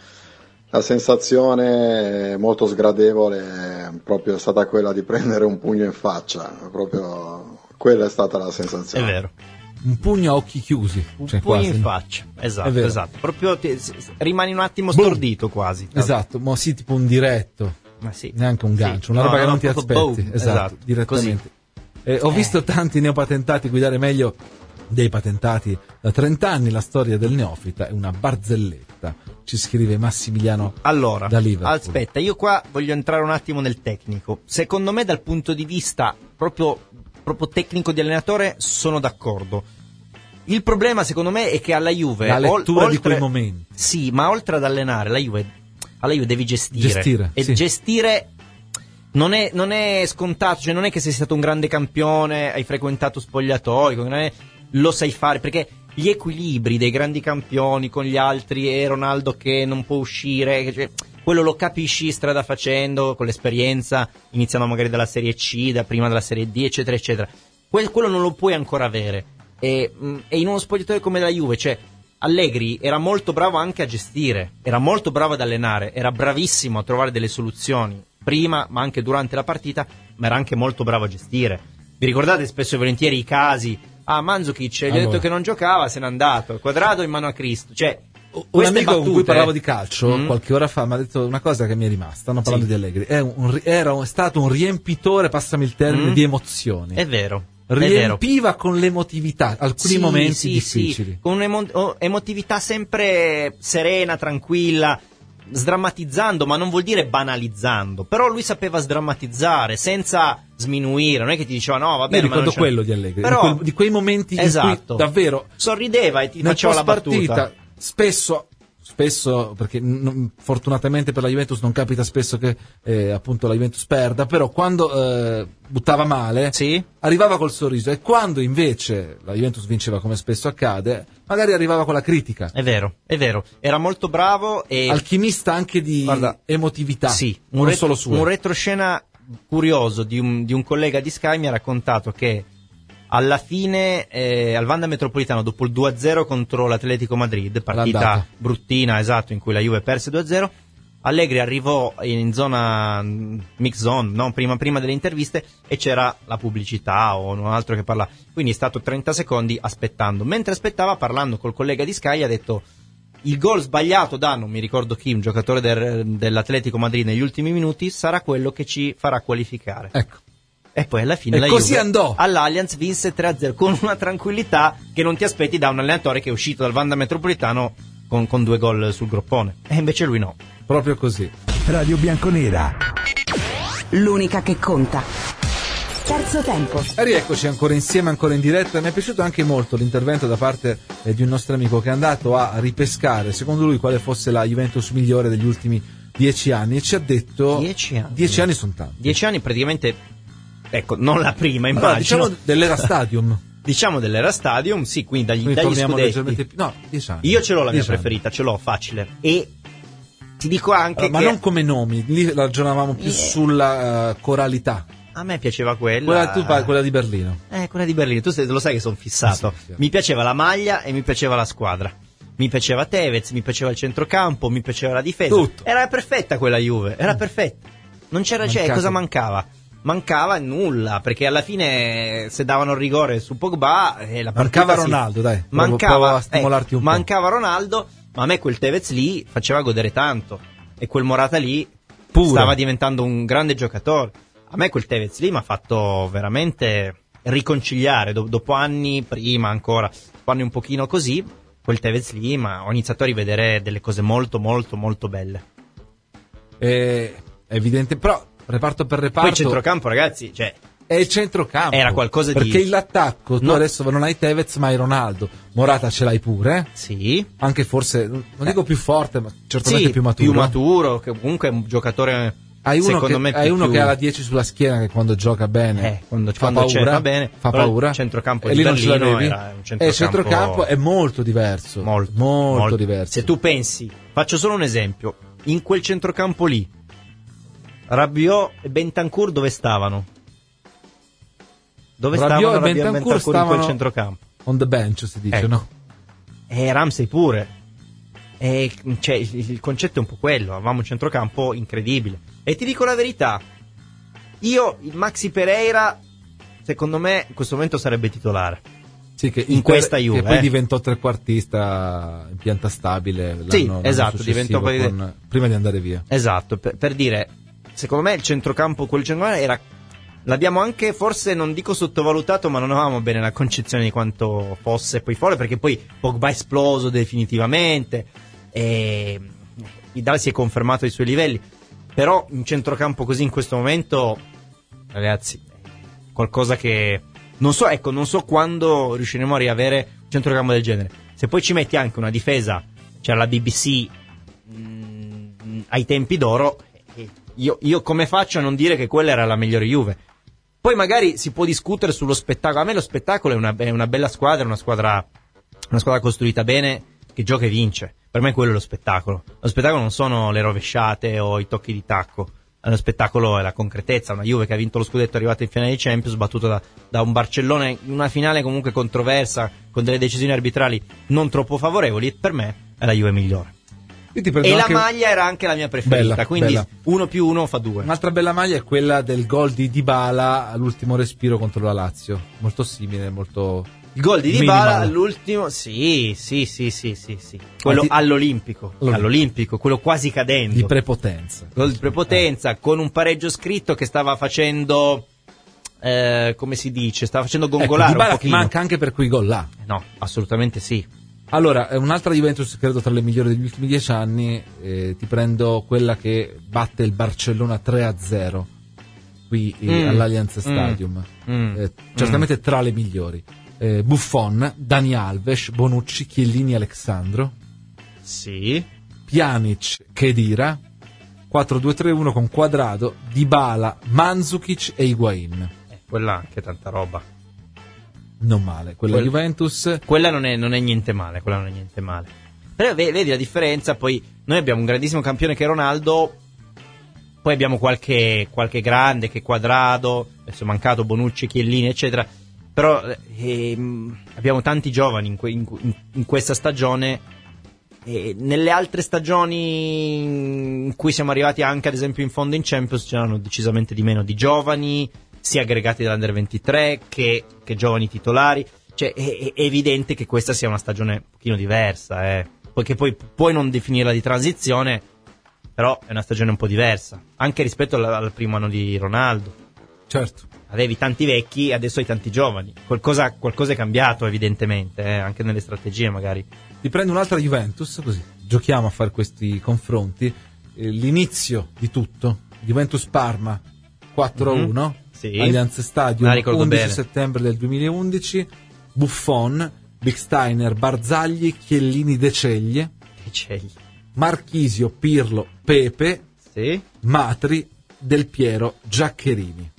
la sensazione molto sgradevole è proprio stata quella di prendere un pugno in faccia, proprio quella è stata la sensazione. È vero. Un pugno a occhi chiusi. Un cioè, pugno quasi. in faccia, È esatto, vero. esatto. Proprio rimani un attimo stordito quasi. Esatto, ma sì, tipo un diretto. Ma sì. Neanche un gancio, Sì. una roba No, che non ti proprio aspetti. boom. Esatto, direttamente. Ho visto tanti neopatentati guidare meglio dei patentati da 30 anni. La storia del neofita è una barzelletta, ci scrive Massimiliano Allora, da Liverpool. aspetta, io qua voglio entrare un attimo nel tecnico. Secondo me dal punto di vista proprio tecnico di allenatore sono d'accordo. Il problema secondo me è che alla Juve la lettura di quei momenti. Sì, ma oltre ad allenare alla Juve devi gestire. E sì. gestire non è scontato, cioè non è che sei stato un grande campione, hai frequentato spogliatoi, lo sai fare, perché gli equilibri dei grandi campioni con gli altri e Ronaldo che non può uscire, cioè, quello lo capisci strada facendo, con l'esperienza, iniziando magari dalla Serie C, da prima della Serie D, eccetera, eccetera. Quello non lo puoi ancora avere. E in uno spogliatoio come la Juve, cioè Allegri era molto bravo anche a gestire, era molto bravo ad allenare, era bravissimo a trovare delle soluzioni prima ma anche durante la partita, ma era anche molto bravo a gestire. Vi ricordate spesso e volentieri i casi? Mandzukic gli ha detto che non giocava, se n'è andato, Quadrado in mano a Cristo, cioè un amico con cui parlavo di calcio qualche ora fa mi ha detto una cosa che mi è rimasta, stanno parlando di Allegri, era stato un riempitore, passami il termine, di emozioni. È vero. Riempiva con l'emotività alcuni momenti difficili. Sì. Con emotività sempre serena, tranquilla, sdrammatizzando, ma non vuol dire banalizzando, però lui sapeva sdrammatizzare senza sminuire, non è che ti diceva no, va bene, io ricordo quello di Allegri, però, di quei momenti esatto, in cui davvero sorrideva e ti faceva la battuta. Spesso, perché fortunatamente per la Juventus non capita spesso che appunto la Juventus perda, però quando buttava male arrivava col sorriso, e quando invece la Juventus vinceva, come spesso accade, magari arrivava con la critica. È vero, era molto bravo e alchimista anche di emotività, non solo sua. Un retroscena curioso di un collega di Sky mi ha raccontato che alla fine al Wanda Metropolitano, dopo il 2-0 contro l'Atletico Madrid, partita bruttina, esatto, in cui la Juve perse 2-0, Allegri arrivò in zona mix zone, no? prima delle interviste, e c'era la pubblicità o non altro che parlava, quindi è stato 30 secondi aspettando. Mentre aspettava, parlando col collega di Sky, ha detto: il gol sbagliato da, non mi ricordo chi, un giocatore dell'Atletico Madrid negli ultimi minuti, sarà quello che ci farà qualificare. Ecco. E poi alla fine E la così Juve andò. all'Allianz vinse 3-0 con una tranquillità che non ti aspetti da un allenatore che è uscito dal Wanda Metropolitano con 2 gol sul groppone. E invece lui no. Proprio così. Radio Bianconera. L'unica che conta. Terzo tempo. E rieccoci ancora insieme, ancora in diretta. Mi è piaciuto anche molto l'intervento da parte di un nostro amico che è andato a ripescare, secondo lui, quale fosse la Juventus migliore degli ultimi 10 anni, e ci ha detto 10 anni. 10 anni sono tanti. 10 anni praticamente, ecco, non la prima, Allora, immagino. diciamo dell'era Stadium. Diciamo dell'era Stadium, sì, quindi Quindi dagli torniamo leggermente scudetti. più. No, 10 anni. Io ce l'ho la mia 10 anni. preferita, ce l'ho facile. E ti dico anche Ma che non come nomi, lì ragionavamo più sulla coralità. a me piaceva quella. Quella di Berlino. Quella di Berlino, tu lo sai che sono fissato. Sì. Mi piaceva la maglia e mi piaceva la squadra. Mi piaceva Tevez, mi piaceva il centrocampo, mi piaceva la difesa. Tutto. Era perfetta quella Juve, era perfetta. Non c'era, cosa mancava? Mancava nulla, perché alla fine se davano il rigore su Pogba la partita Mancava Ronaldo, dai. Provo a stimolarti un po'. Mancava Ronaldo, ma a me quel Tevez lì faceva godere tanto. E quel Morata lì Pure. stava diventando un grande giocatore. A me quel Tevez lì mi ha fatto veramente riconciliare, dopo anni, prima ancora, dopo anni un pochino così, quel Tevez lì, ma ho iniziato a rivedere delle cose molto molto molto belle. È evidente, però reparto per reparto. Poi il centrocampo, ragazzi, cioè è il centrocampo. Era qualcosa perché di... Perché l'attacco, tu No. adesso non hai Tevez ma hai Ronaldo. Morata ce l'hai pure. Sì. Anche forse, non dico più forte, ma certamente sì, più maturo. Più maturo, che comunque è un giocatore... Hai uno, secondo me hai uno più... che ha la 10 sulla schiena, che quando gioca bene quando fa c'è, paura, va bene, fa però paura. Il centrocampo e di lì non ce Berlino l'avevi. era un E il centrocampo è molto diverso. Molto diverso. Se tu pensi, faccio solo un esempio, in quel centrocampo lì, Rabiot e Bentancur dove stavano? Dove Rabiot stavano e Rabiot Bentancur in stavano quel centrocampo? On the bench, si dice, Ecco. no? E Ramsey pure. E, cioè, il concetto è un po' quello. Avevamo un centrocampo incredibile. E ti dico la verità, io, il Maxi Pereira, secondo me, in questo momento sarebbe titolare. Sì, che in questa Juve. Che poi diventò trequartista in pianta stabile. Sì, esatto, diventò poi prima di andare via. Esatto, per dire, secondo me il centrocampo, quel centrocampo era... L'abbiamo anche, forse non dico sottovalutato, ma non avevamo bene la concezione di quanto fosse poi fuori, perché poi Pogba è esploso definitivamente e Vidal si è confermato ai suoi livelli, però un centrocampo così in questo momento, ragazzi, qualcosa che non so quando riusciremo a riavere un centrocampo del genere. Se poi ci metti anche una difesa, c'era la BBC ai tempi d'oro, io come faccio a non dire che quella era la migliore Juve? Poi magari si può discutere sullo spettacolo. A me lo spettacolo è una bella squadra, una squadra costruita bene, che gioca e vince. Per me quello è lo spettacolo. Lo spettacolo non sono le rovesciate o i tocchi di tacco. Lo spettacolo è la concretezza. Una Juve che ha vinto lo scudetto, è arrivata in finale di Champions, battuta da un Barcellona in una finale comunque controversa, con delle decisioni arbitrali non troppo favorevoli. E per me è la Juve migliore. E la maglia era anche la mia preferita, bella, quindi bella. 1+1 fa 2. Un'altra bella maglia è quella del gol di Dybala all'ultimo respiro contro la Lazio, molto simile, molto... Il gol di Dybala all'ultimo, sì. Quello all'Olimpico, quello quasi cadendo. Di prepotenza. Gol di prepotenza, con un pareggio scritto che stava facendo... come si dice? Stava facendo gongolare Dybala un pochino. Che manca anche per quei gol là. No, assolutamente sì. Allora, un'altra Juventus, credo tra le migliori degli ultimi 10 anni, ti prendo quella che batte il Barcellona 3-0 qui all'Allianz Stadium. Certamente tra le migliori. Buffon, Dani Alves, Bonucci, Chiellini, Alexandro. Sì. Pjanic, Khedira. 4-2-3-1 con Quadrado, Dybala, Mandzukic e Higuain. Quella anche tanta roba. Non male, quella Juventus. Quella non è niente male, Però vedi la differenza, poi noi abbiamo un grandissimo campione che è Ronaldo, poi abbiamo qualche grande che è Quadrado, adesso è mancato Bonucci, Chiellini, eccetera. Però abbiamo tanti giovani in questa stagione. E nelle altre stagioni in cui siamo arrivati anche ad esempio in fondo in Champions c'erano decisamente di meno di giovani, sia aggregati dall'Under 23 che giovani titolari. Cioè è evidente che questa sia una stagione un pochino diversa, poiché poi puoi non definirla di transizione, però è una stagione un po' diversa anche rispetto al primo anno di Ronaldo. Certo. Avevi tanti vecchi, adesso hai tanti giovani. Qualcosa è cambiato evidentemente, anche nelle strategie magari. Ti prendo un'altra Juventus, così giochiamo a fare questi confronti. L'inizio di tutto, Juventus-Parma 4-1, Sì. Allianz Stadium, 11 bene. settembre del 2011, Buffon, Lichtsteiner, Barzagli, Chiellini, De Ceglie, Marchisio, Pirlo, Pepe, Sì. Matri, Del Piero, Giaccherini.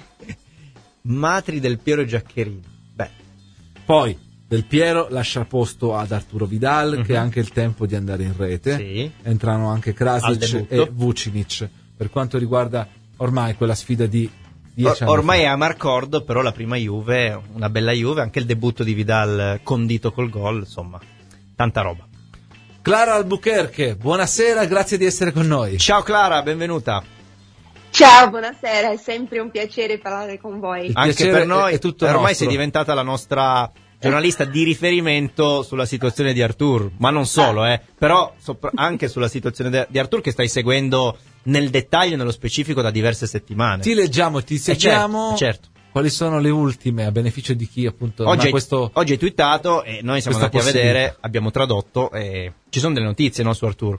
Matri, Del Piero e Giaccherini. Beh, Poi Del Piero lascia posto ad Arturo Vidal, che ha anche il tempo di andare in rete. Sì. Entrano anche Al Krasic debutto. e Vucinic. Per quanto riguarda ormai quella sfida di 10 anni ormai fa. è a Marcord, però la prima Juve, una bella Juve, anche il debutto di Vidal condito col gol, insomma, tanta roba. Clara Albuquerque, buonasera, grazie di essere con noi. Ciao Clara, benvenuta. Ciao, buonasera, è sempre un piacere parlare con voi. Anche piacere per noi, è tutto ormai nostro. sei diventata la nostra giornalista di riferimento sulla situazione di Artur, ma non solo, però anche sulla situazione di Artur che stai seguendo nel dettaglio, nello specifico da diverse settimane. Ti leggiamo e ti seguiamo. Certo. Quali sono le ultime a beneficio di chi appunto non ha questo... Oggi hai twittato e noi siamo andati a vedere, abbiamo tradotto e ci sono delle notizie, no, su Artur?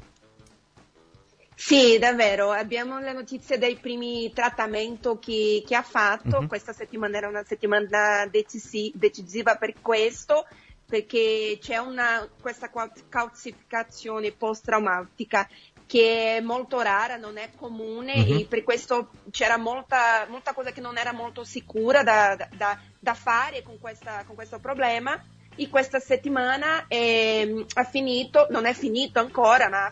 Sì, davvero, abbiamo le notizie dei primi trattamenti che ha fatto. Questa settimana era una settimana decisiva per questo, perché c'è questa calcificazione post-traumatica che è molto rara, non è comune, e per questo c'era molta cosa che non era molto sicura da fare con questo problema. E questa settimana ha finito, non è finito ancora, ma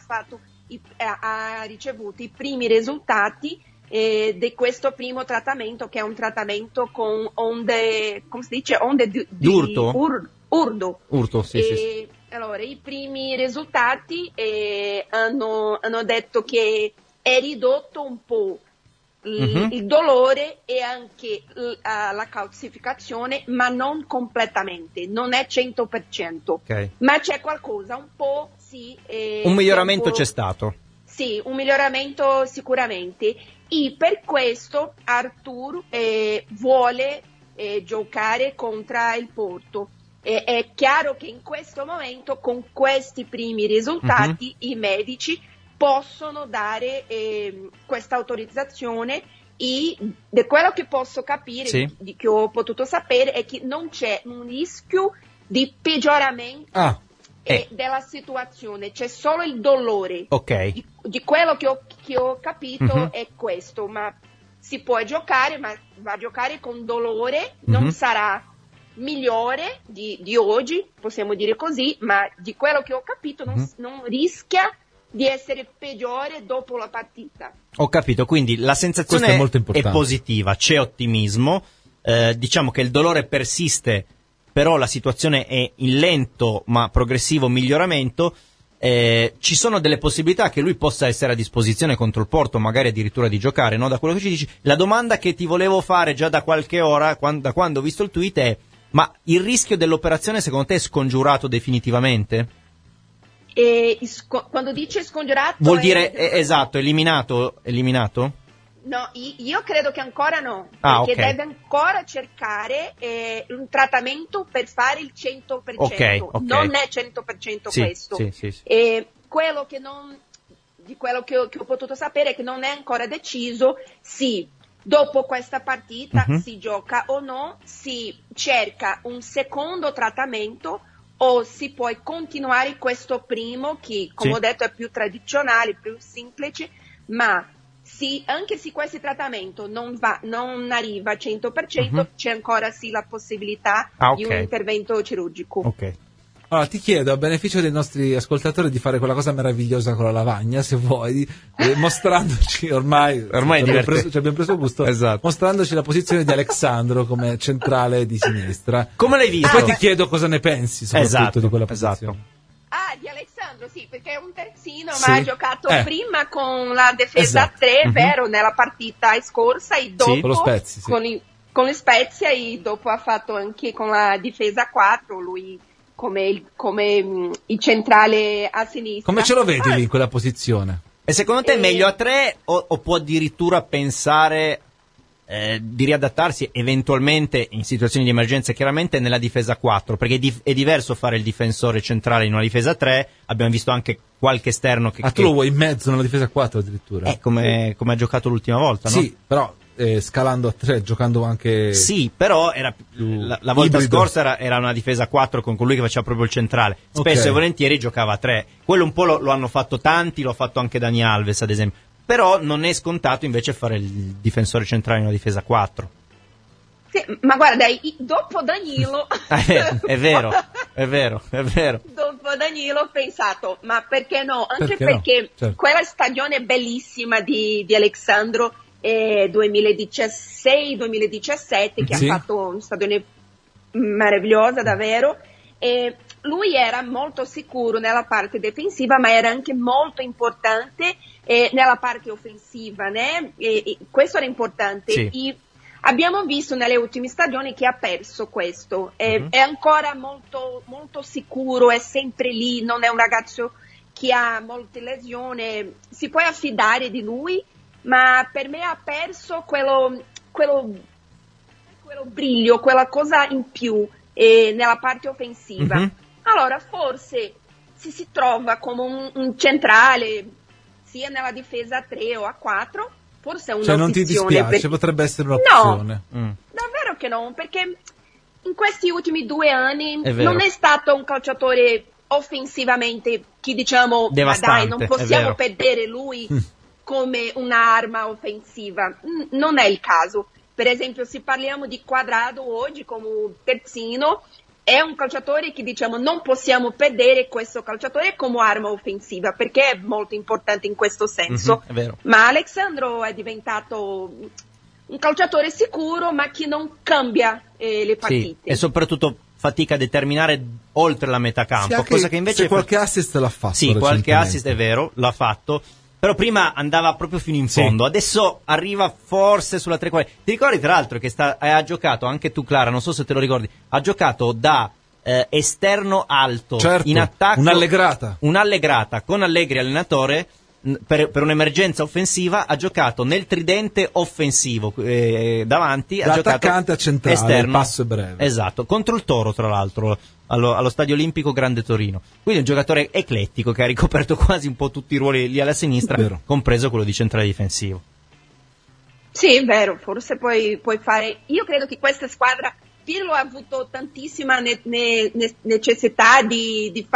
ha ricevuto i primi risultati di questo primo trattamento, che è un trattamento con onde, come si dice, onde di urto. Urto, sì. Allora, i primi risultati hanno detto che è ridotto un po' il dolore e anche la calcificazione, ma non completamente, non è 100%, Okay. ma c'è qualcosa, un po' sì. Un miglioramento c'è stato. Sì, un miglioramento sicuramente, e per questo Artur vuole giocare contro il Porto. È chiaro che in questo momento, con questi primi risultati, i medici possono dare questa autorizzazione, e da quello che posso capire, che ho potuto sapere, è che non c'è un rischio di peggioramento della situazione, c'è solo il dolore. Ok. Di quello che ho capito è questo, ma si può giocare, ma va a giocare con dolore, non sarà migliore di oggi, possiamo dire così, ma di quello che ho capito non rischia di essere peggiore dopo la partita. Ho capito, quindi la sensazione Questo è molto importante. è positiva, c'è ottimismo, diciamo che il dolore persiste, però la situazione è in lento ma progressivo miglioramento. Ci sono delle possibilità che lui possa essere a disposizione contro il Porto, magari addirittura di giocare, no? Da quello che ci dici. La domanda che ti volevo fare già da qualche ora, da quando ho visto il tweet, è: ma il rischio dell'operazione secondo te è scongiurato definitivamente? Quando dice scongiurato Vuol dire esatto, eliminato? No, io credo che ancora no, Ah, perché ok. deve ancora cercare un trattamento per fare il 100%, Ok. non è 100% Sì, questo. sì. Quello che ho potuto sapere è che non è ancora deciso se dopo questa partita si gioca o no, si cerca un secondo trattamento o si può continuare questo primo che, come ho detto, è più tradizionale, più semplice, ma anche se questo trattamento non arriva al 100%, c'è ancora la possibilità di un intervento chirurgico. Ok. Allora ti chiedo, a beneficio dei nostri ascoltatori, di fare quella cosa meravigliosa con la lavagna, se vuoi, mostrandoci ormai è ci abbiamo preso gusto, esatto, mostrandoci la posizione di Alexandro come centrale di sinistra. Come l'hai visto? E poi ti chiedo cosa ne pensi soprattutto di quella posizione. Esatto. Di Alessandro, sì, perché è un terzino, ma ha giocato prima con la difesa 3, vero, nella partita scorsa, e dopo con lo Spezia, con le Spezia, e dopo ha fatto anche con la difesa 4, lui come il centrale a sinistra. Come ce lo vedi lì in quella posizione? E secondo te è meglio a 3 o può addirittura pensare di riadattarsi eventualmente in situazioni di emergenza, chiaramente nella difesa 4, perché è diverso fare il difensore centrale in una difesa 3. Abbiamo visto anche qualche esterno che... tu lo vuoi in mezzo nella difesa 4 addirittura? Come ha giocato l'ultima volta, no? Sì, però scalando a 3, giocando anche... Sì, però era la volta ibrido. scorsa era una difesa 4 con colui che faceva proprio il centrale. Spesso e volentieri giocava a 3. Quello un po' lo hanno fatto tanti, lo ha fatto anche Dani Alves ad esempio. Però non è scontato invece fare il difensore centrale in una difesa 4. Sì, ma guarda, dopo Danilo... è vero. Dopo Danilo ho pensato, ma perché no? Anche perché perché certo. quella stagione bellissima di Alexandro 2016-2017, che sì. ha fatto una stagione meravigliosa davvero, e lui era molto sicuro nella parte difensiva, ma era anche molto importante nella parte offensiva, né? E questo era importante. Sì. E abbiamo visto nelle ultime stagioni che ha perso questo. È ancora molto, molto sicuro, è sempre lì, non è un ragazzo che ha molte lesioni, si può affidare di lui, ma per me ha perso quello brillo, quella cosa in più nella parte offensiva. Allora forse se si trova come un centrale sia nella difesa 3 o a 4, forse è un'opzione. Cioè non ti dispiace, potrebbe essere un'opzione. No, davvero che no, perché in questi ultimi 2 anni non è stato un calciatore offensivamente che diciamo, ma dai, non possiamo perdere lui come un'arma offensiva. Non è il caso. Per esempio, se parliamo di Quadrado oggi come terzino, è un calciatore che diciamo non possiamo perdere questo calciatore come arma offensiva, perché è molto importante in questo senso. È vero. Ma Alexandro è diventato un calciatore sicuro, ma che non cambia le partite. Sì, e soprattutto fatica a determinare oltre la metà campo, cosa che invece qualche assist l'ha fatto. Sì, qualche assist è vero, l'ha fatto. Però prima andava proprio fino in fondo, adesso arriva forse sulla 3 quarti. Ti ricordi tra l'altro che ha giocato, anche tu Clara, non so se te lo ricordi, ha giocato da esterno alto, certo, in attacco. Un'allegrata con Allegri allenatore, per un'emergenza offensiva, ha giocato nel tridente offensivo davanti, ha giocato attaccante a centrale, esterno, il passo è breve. Esatto, contro il Toro tra l'altro, allo Stadio Olimpico Grande Torino. Quindi un giocatore eclettico che ha ricoperto quasi un po' tutti i ruoli lì alla sinistra, compreso quello di centrale difensivo. Sì, è vero, forse puoi fare... Io credo che questa squadra, Pirlo ha avuto tantissima necessità di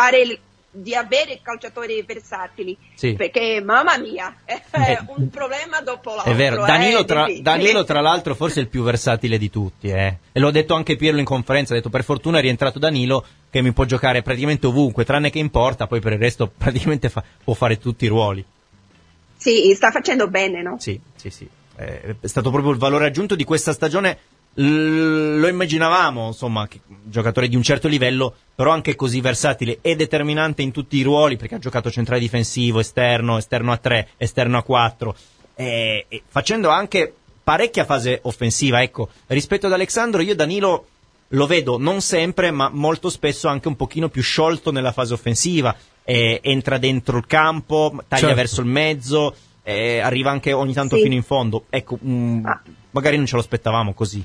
avere calciatori versatili, perché mamma mia è un problema dopo l'altro. È vero, Danilo tra l'altro forse è il più versatile di tutti, e l'ho detto anche Pirlo in conferenza, ha detto per fortuna è rientrato Danilo che mi può giocare praticamente ovunque, tranne che in porta, poi per il resto praticamente può fare tutti i ruoli. Sì, sta facendo bene, no? Sì, è stato proprio il valore aggiunto di questa stagione. Lo immaginavamo, insomma, giocatore di un certo livello, però anche così versatile e determinante in tutti i ruoli, perché ha giocato centrale difensivo, esterno a 3, esterno a 4, e facendo anche parecchia fase offensiva. Ecco, rispetto ad Alexandro, io Danilo lo vedo non sempre, ma molto spesso anche un pochino più sciolto nella fase offensiva, entra dentro il campo, taglia verso il mezzo, arriva anche ogni tanto fino in fondo. Ecco, magari non ce lo aspettavamo così.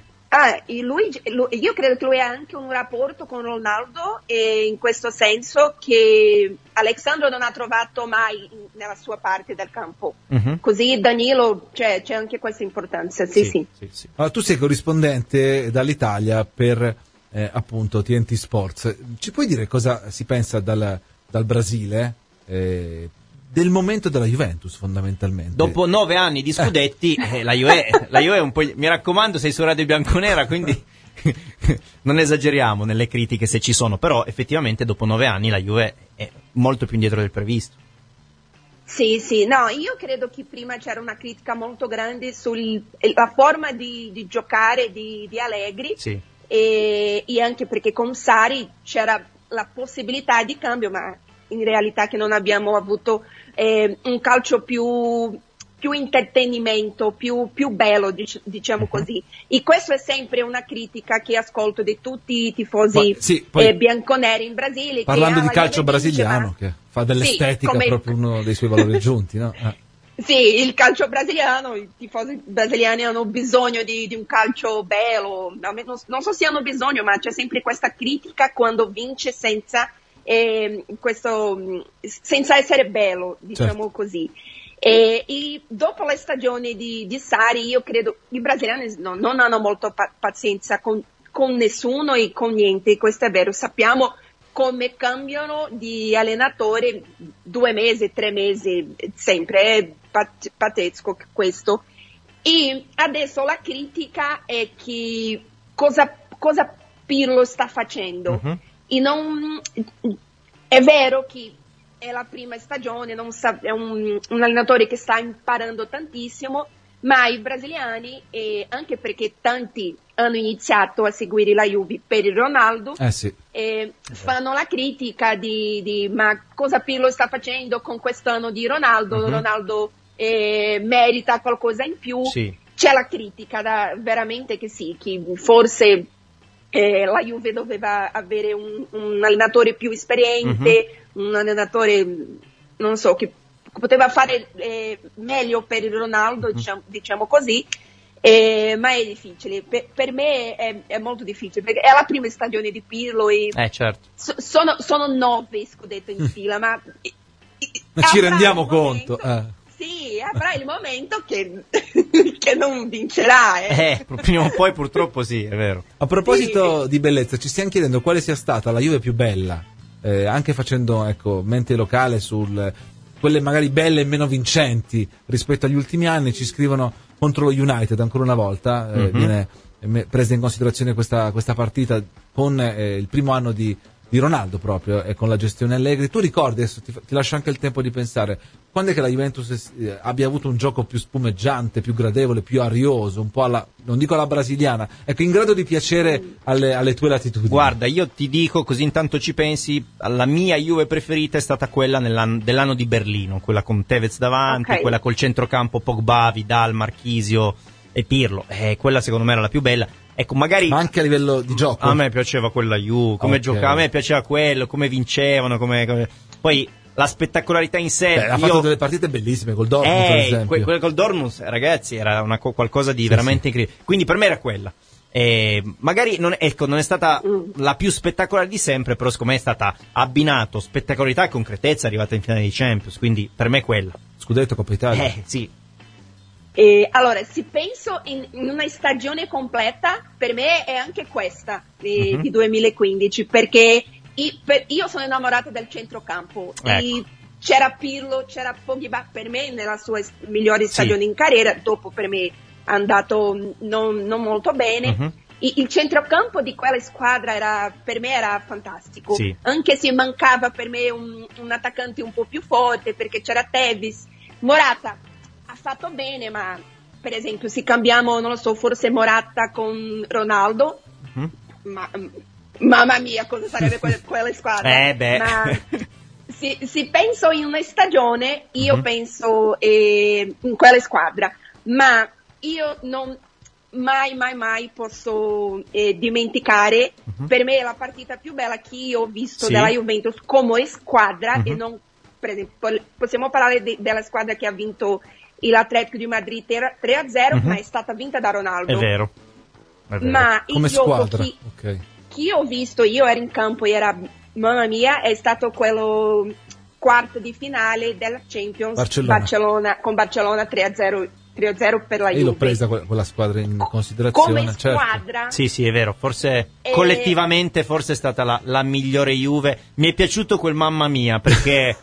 Io credo che lui ha anche un rapporto con Ronaldo, in questo senso che Alexandro non ha trovato mai nella sua parte del campo. Così Danilo c'è anche questa importanza. Sì. Allora, tu sei corrispondente dall'Italia per appunto TNT Sports. Ci puoi dire cosa si pensa dal Brasile? Del momento della Juventus, fondamentalmente. Dopo 9 anni di scudetti, la Juve è un po'... Mi raccomando, sei su Radio Bianconera, quindi non esageriamo nelle critiche se ci sono, però effettivamente dopo 9 anni la Juve è molto più indietro del previsto. Sì, no, io credo che prima c'era una critica molto grande sulla forma di giocare di Allegri, e anche perché con Sarri c'era la possibilità di cambio, ma in realtà che non abbiamo avuto un calcio più intrattenimento, più bello, diciamo così. E questo è sempre una critica che ascolto di tutti i tifosi bianconeri in Brasile. Parlando di calcio brasiliano, che fa dell'estetica proprio uno dei suoi valori aggiunti, no? Sì, il calcio brasiliano, i tifosi brasiliani hanno bisogno di un calcio bello, non so se hanno bisogno, ma c'è sempre questa critica quando vince senza essere bello, diciamo così. E dopo la stagione di Sarri, io credo i brasiliani non hanno molto pazienza con nessuno e con niente, questo è vero, sappiamo come cambiano di allenatore 2 mesi, 3 mesi, sempre, è pazzesco questo. E adesso la critica è che cosa Pirlo sta facendo. Uh-huh. E non, è vero che è la prima stagione, è un allenatore che sta imparando tantissimo, ma i brasiliani, anche perché tanti hanno iniziato a seguire la Juve per il Ronaldo, fanno la critica di ma cosa Pirlo sta facendo con quest'anno di Ronaldo, uh-huh. Ronaldo merita qualcosa in più, sì. C'è la critica veramente che sì, che forse la Juve doveva avere un allenatore più esperiente, uh-huh. Un allenatore, non so, che poteva fare meglio per il Ronaldo, diciamo così, ma è difficile. Per me è molto difficile, perché è la prima stagione di Pirlo e certo. Sono 9 scudetto in fila, ma ci rendiamo conto. Sì, avrà il momento che non vincerà. Prima o poi purtroppo sì, è vero. A proposito di bellezza, ci stiamo chiedendo quale sia stata la Juve più bella, anche facendo mente locale quelle magari belle e meno vincenti rispetto agli ultimi anni. Ci scrivono contro lo United ancora una volta, viene presa in considerazione questa partita con il primo anno di Ronaldo proprio, e con la gestione Allegri. Tu ricordi, adesso ti lascio anche il tempo di pensare, quando è che la Juventus abbia avuto un gioco più spumeggiante, più gradevole, più arioso, un po' non dico alla brasiliana, ecco, in grado di piacere alle tue latitudini? Guarda, io ti dico, così intanto ci pensi, la mia Juve preferita è stata quella dell'anno di Berlino, quella con Tevez davanti, quella col centrocampo Pogba, Vidal, Marchisio e Pirlo, quella secondo me era la più bella. Ecco, magari. Ma anche a livello di gioco? A me piaceva quella Juve, come giocava, a me piaceva quello, come vincevano, poi la spettacolarità in sé. Ha fatto delle partite bellissime col Dortmund, per esempio. Quella col Dortmund, ragazzi, era qualcosa di veramente incredibile. Quindi per me era quella. Magari non è stata la più spettacolare di sempre, però secondo me è stata abbinato spettacolarità e concretezza, arrivata in finale di Champions, quindi per me è quella. Scudetto, Coppa Italia. Sì. Allora, se penso in una stagione completa, per me è anche questa di 2015, perché io sono innamorata del centrocampo. E c'era Pirlo, c'era Pogba, per me nella sua migliore stagione in carriera, dopo per me è andato non molto bene. Il centrocampo di quella squadra per me era fantastico, anche se mancava per me un attaccante un po' più forte, perché c'era Tevez. Morata ha fatto bene, ma per esempio se cambiamo, non lo so, forse Morata con Ronaldo, mamma mia, cosa sarebbe quella squadra? Ma se penso in una stagione, io penso in quella squadra, ma io non mai posso dimenticare, per me la partita più bella che io ho visto della Juventus come squadra, e non, per esempio, possiamo parlare della squadra che ha vinto l'Atletico di Madrid 3-0, ma è stata vinta da Ronaldo. È vero. Ma come il gioco squadra, che ho visto, io ero in campo, mamma mia, è stato quello quarto di finale della Champions, con Barcellona 3-0 per la Juve. Io l'ho presa quella squadra in considerazione. Come squadra? Sì, è vero, forse collettivamente forse è stata la migliore Juve. Mi è piaciuto quel mamma mia, perché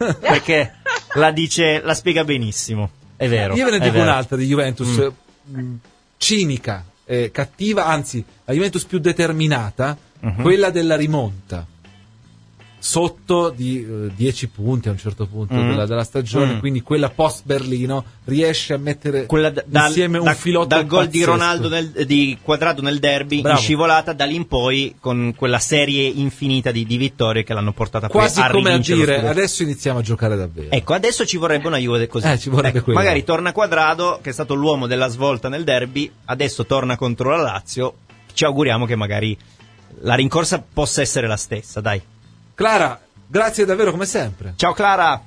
la spiega benissimo. È vero. Io ve ne dico un'altra di Juventus, cinica, cattiva, anzi la Juventus più determinata, quella della rimonta, sotto di 10 punti a un certo punto della stagione, quindi quella post Berlino riesce a mettere insieme un filotto dal gol pazzesco. di Ronaldo di Quadrado nel derby, in scivolata, da lì in poi con quella serie infinita di vittorie che l'hanno portata quasi a come a dire lo adesso iniziamo a giocare davvero. Ecco, adesso ci vorrebbe una Juve così, ci vorrebbe quella. Magari torna Quadrado, che è stato l'uomo della svolta nel derby, adesso torna contro la Lazio, ci auguriamo che magari la rincorsa possa essere la stessa, dai. Clara, grazie davvero come sempre. Ciao Clara.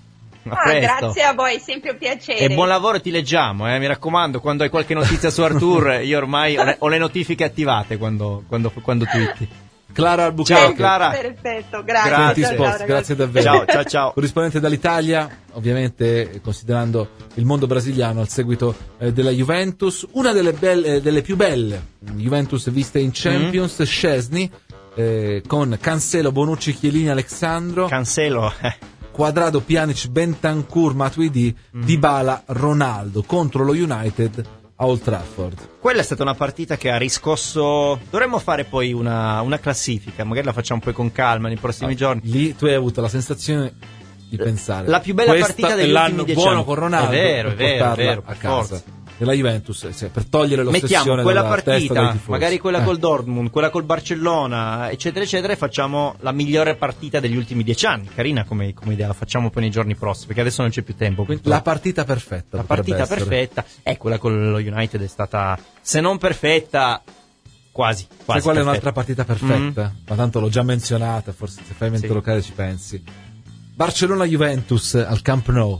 A presto. Grazie a voi, sempre un piacere. E buon lavoro, ti leggiamo, mi raccomando, quando hai qualche notizia su Arthur, io ormai ho le notifiche attivate quando twitti. Clara Albuquerque. Ciao Clara. Perfetto, grazie. Sports, grazie davvero. Ciao. Corrispondente dall'Italia, ovviamente considerando il mondo brasiliano al seguito della Juventus, una delle più belle Juventus viste in Champions, Szczesny, con Cancelo, Bonucci, Chiellini, Alexandro, Cancelo, Quadrado, Pjanic, Bentancur, Matuidi, Dybala, Ronaldo contro lo United a Old Trafford. Quella è stata una partita che ha riscosso. Dovremmo fare poi una classifica, magari la facciamo poi con calma nei prossimi giorni. Lì tu hai avuto la sensazione di pensare la più bella partita degli ultimi 10 buono anni. Con Ronaldo, è vero, a casa della Juventus, per togliere l'ossessione. Mettiamo quella dalla testa dei partita, tifosi. magari quella col Dortmund, quella col Barcellona, eccetera eccetera, e facciamo la migliore partita degli ultimi 10 anni. Carina come idea, la facciamo poi nei giorni prossimi, perché adesso non c'è più tempo. Quindi la partita perfetta. La partita perfetta, quella con lo United è stata, se non perfetta, quasi. Sai qual è un'altra partita perfetta? Ma tanto l'ho già menzionata, forse se fai mente locale ci pensi. Barcellona-Juventus al Camp Nou,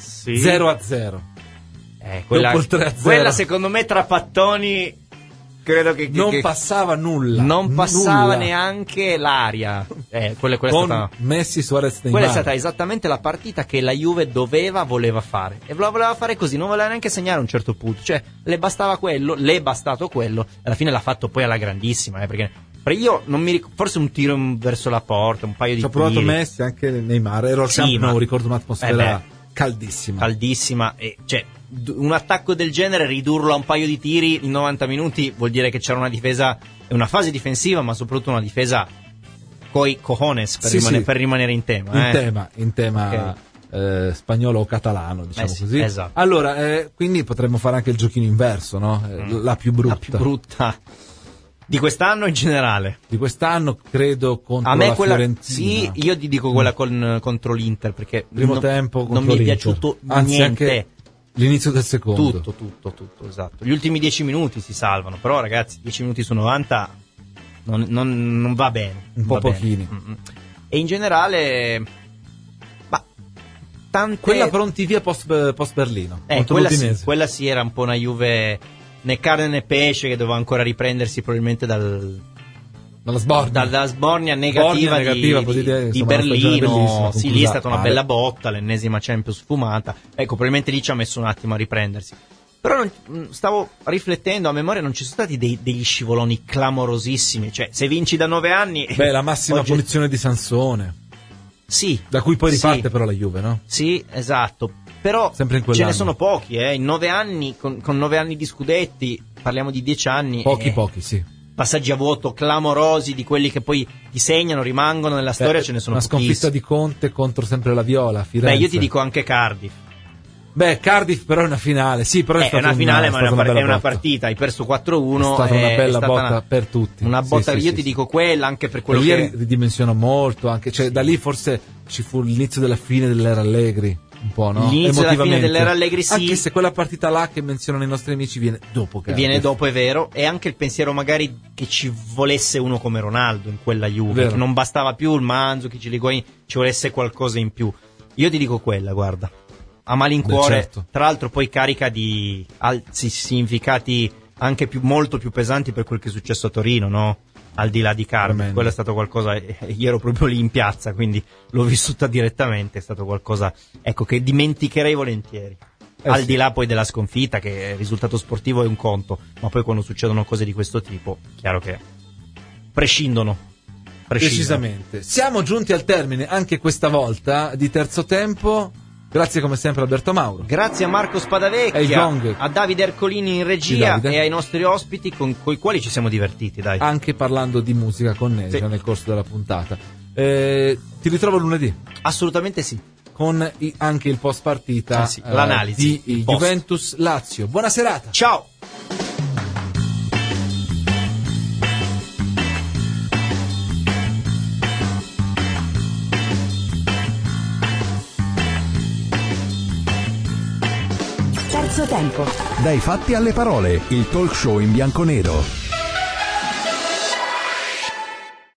0-0. Quella secondo me tra pattoni credo che non passava nulla. Non passava neanche l'aria. Quella con è stata Messi, Suarez, Neymar. Quella è stata esattamente la partita che la Juve voleva fare. E voleva fare così, non voleva neanche segnare a un certo punto. Cioè, le è bastato quello. Alla fine l'ha fatto poi alla grandissima, perché io non mi ricordo, forse un tiro verso la porta, un paio di tiri. Ci ha provato Messi, anche Neymar. Ero al Camp Nou, ricordo un'atmosfera caldissima. E cioè, un attacco del genere, ridurlo a un paio di tiri in 90 minuti vuol dire che c'era una difesa, una fase difensiva, ma soprattutto una difesa coi cojones per rimanere in tema. In tema spagnolo o catalano, diciamo così. Esatto. Allora, quindi potremmo fare anche il giochino inverso, no? La più brutta di quest'anno in generale. Di quest'anno credo contro la Fiorentina. Sì, io ti dico quella contro l'Inter, perché primo tempo non mi è piaciuto niente. Anche l'inizio del secondo. Tutto, esatto. Gli ultimi 10 minuti si salvano, però ragazzi, 10 minuti su 90 non va bene. Un po' pochini. E in generale, quella pronti via post Berlino. Quella sì era un po' una Juve né carne né pesce, che doveva ancora riprendersi probabilmente dalla sbornia negativa di Berlino. Sì, lì è stata una bella botta, l'ennesima Champions sfumata. Ecco, probabilmente lì ci ha messo un attimo a riprendersi. Però stavo riflettendo, a memoria non ci sono stati degli scivoloni clamorosissimi. Cioè, se vinci da 9 anni... la massima punizione di Sansone. Sì. Da cui poi riparte però la Juve, no? Sì, esatto. Però ce ne sono pochi, in 9 anni, con 9 anni di scudetti, parliamo di 10 anni. Pochi, sì. Passaggi a vuoto clamorosi, di quelli che poi ti segnano, rimangono nella storia, ce ne sono pochissimi. Una sconfitta di Conte contro sempre la Viola, Firenze. Io ti dico anche Cardiff. Cardiff però è una finale, sì, però è una finale, ma è una partita, hai perso 4-1. È stata una bella botta per tutti. Una botta, io ti dico quella, anche per quello che ridimensiona molto, anche, cioè da lì forse ci fu l'inizio della fine dell'era Allegri, un po', no? L'inizio della fine dell'era Allegri, sì. Anche se quella partita là che menzionano i nostri amici viene dopo Cardiff. Viene dopo, è vero, e anche il pensiero magari che ci volesse uno come Ronaldo in quella Juve, che non bastava più il Mandzukic, ci volesse qualcosa in più. Io ti dico quella, guarda. A malincuore, certo. Tra l'altro poi carica di alti significati anche molto più pesanti per quel che è successo a Torino, no? Al di là di Cardiff, quello è stato qualcosa, io ero proprio lì in piazza, quindi l'ho vissuta direttamente, è stato qualcosa, che dimenticherei volentieri. Al di là poi della sconfitta, che il risultato sportivo è un conto, ma poi quando succedono cose di questo tipo, chiaro che prescindono. Precisamente. Siamo giunti al termine anche questa volta di terzo tempo. Grazie come sempre Alberto Mauro. Grazie a Marco Spadavecchia, a Davide Ercolini in regia e ai nostri ospiti con i quali ci siamo divertiti, dai. Anche parlando di musica connessa nel corso della puntata. Ti ritrovo lunedì? Assolutamente sì. Con anche il post partita, l'analisi di Juventus Lazio. Buona serata. Ciao. Terzo tempo. Dai fatti alle parole, il talk show in bianco-nero.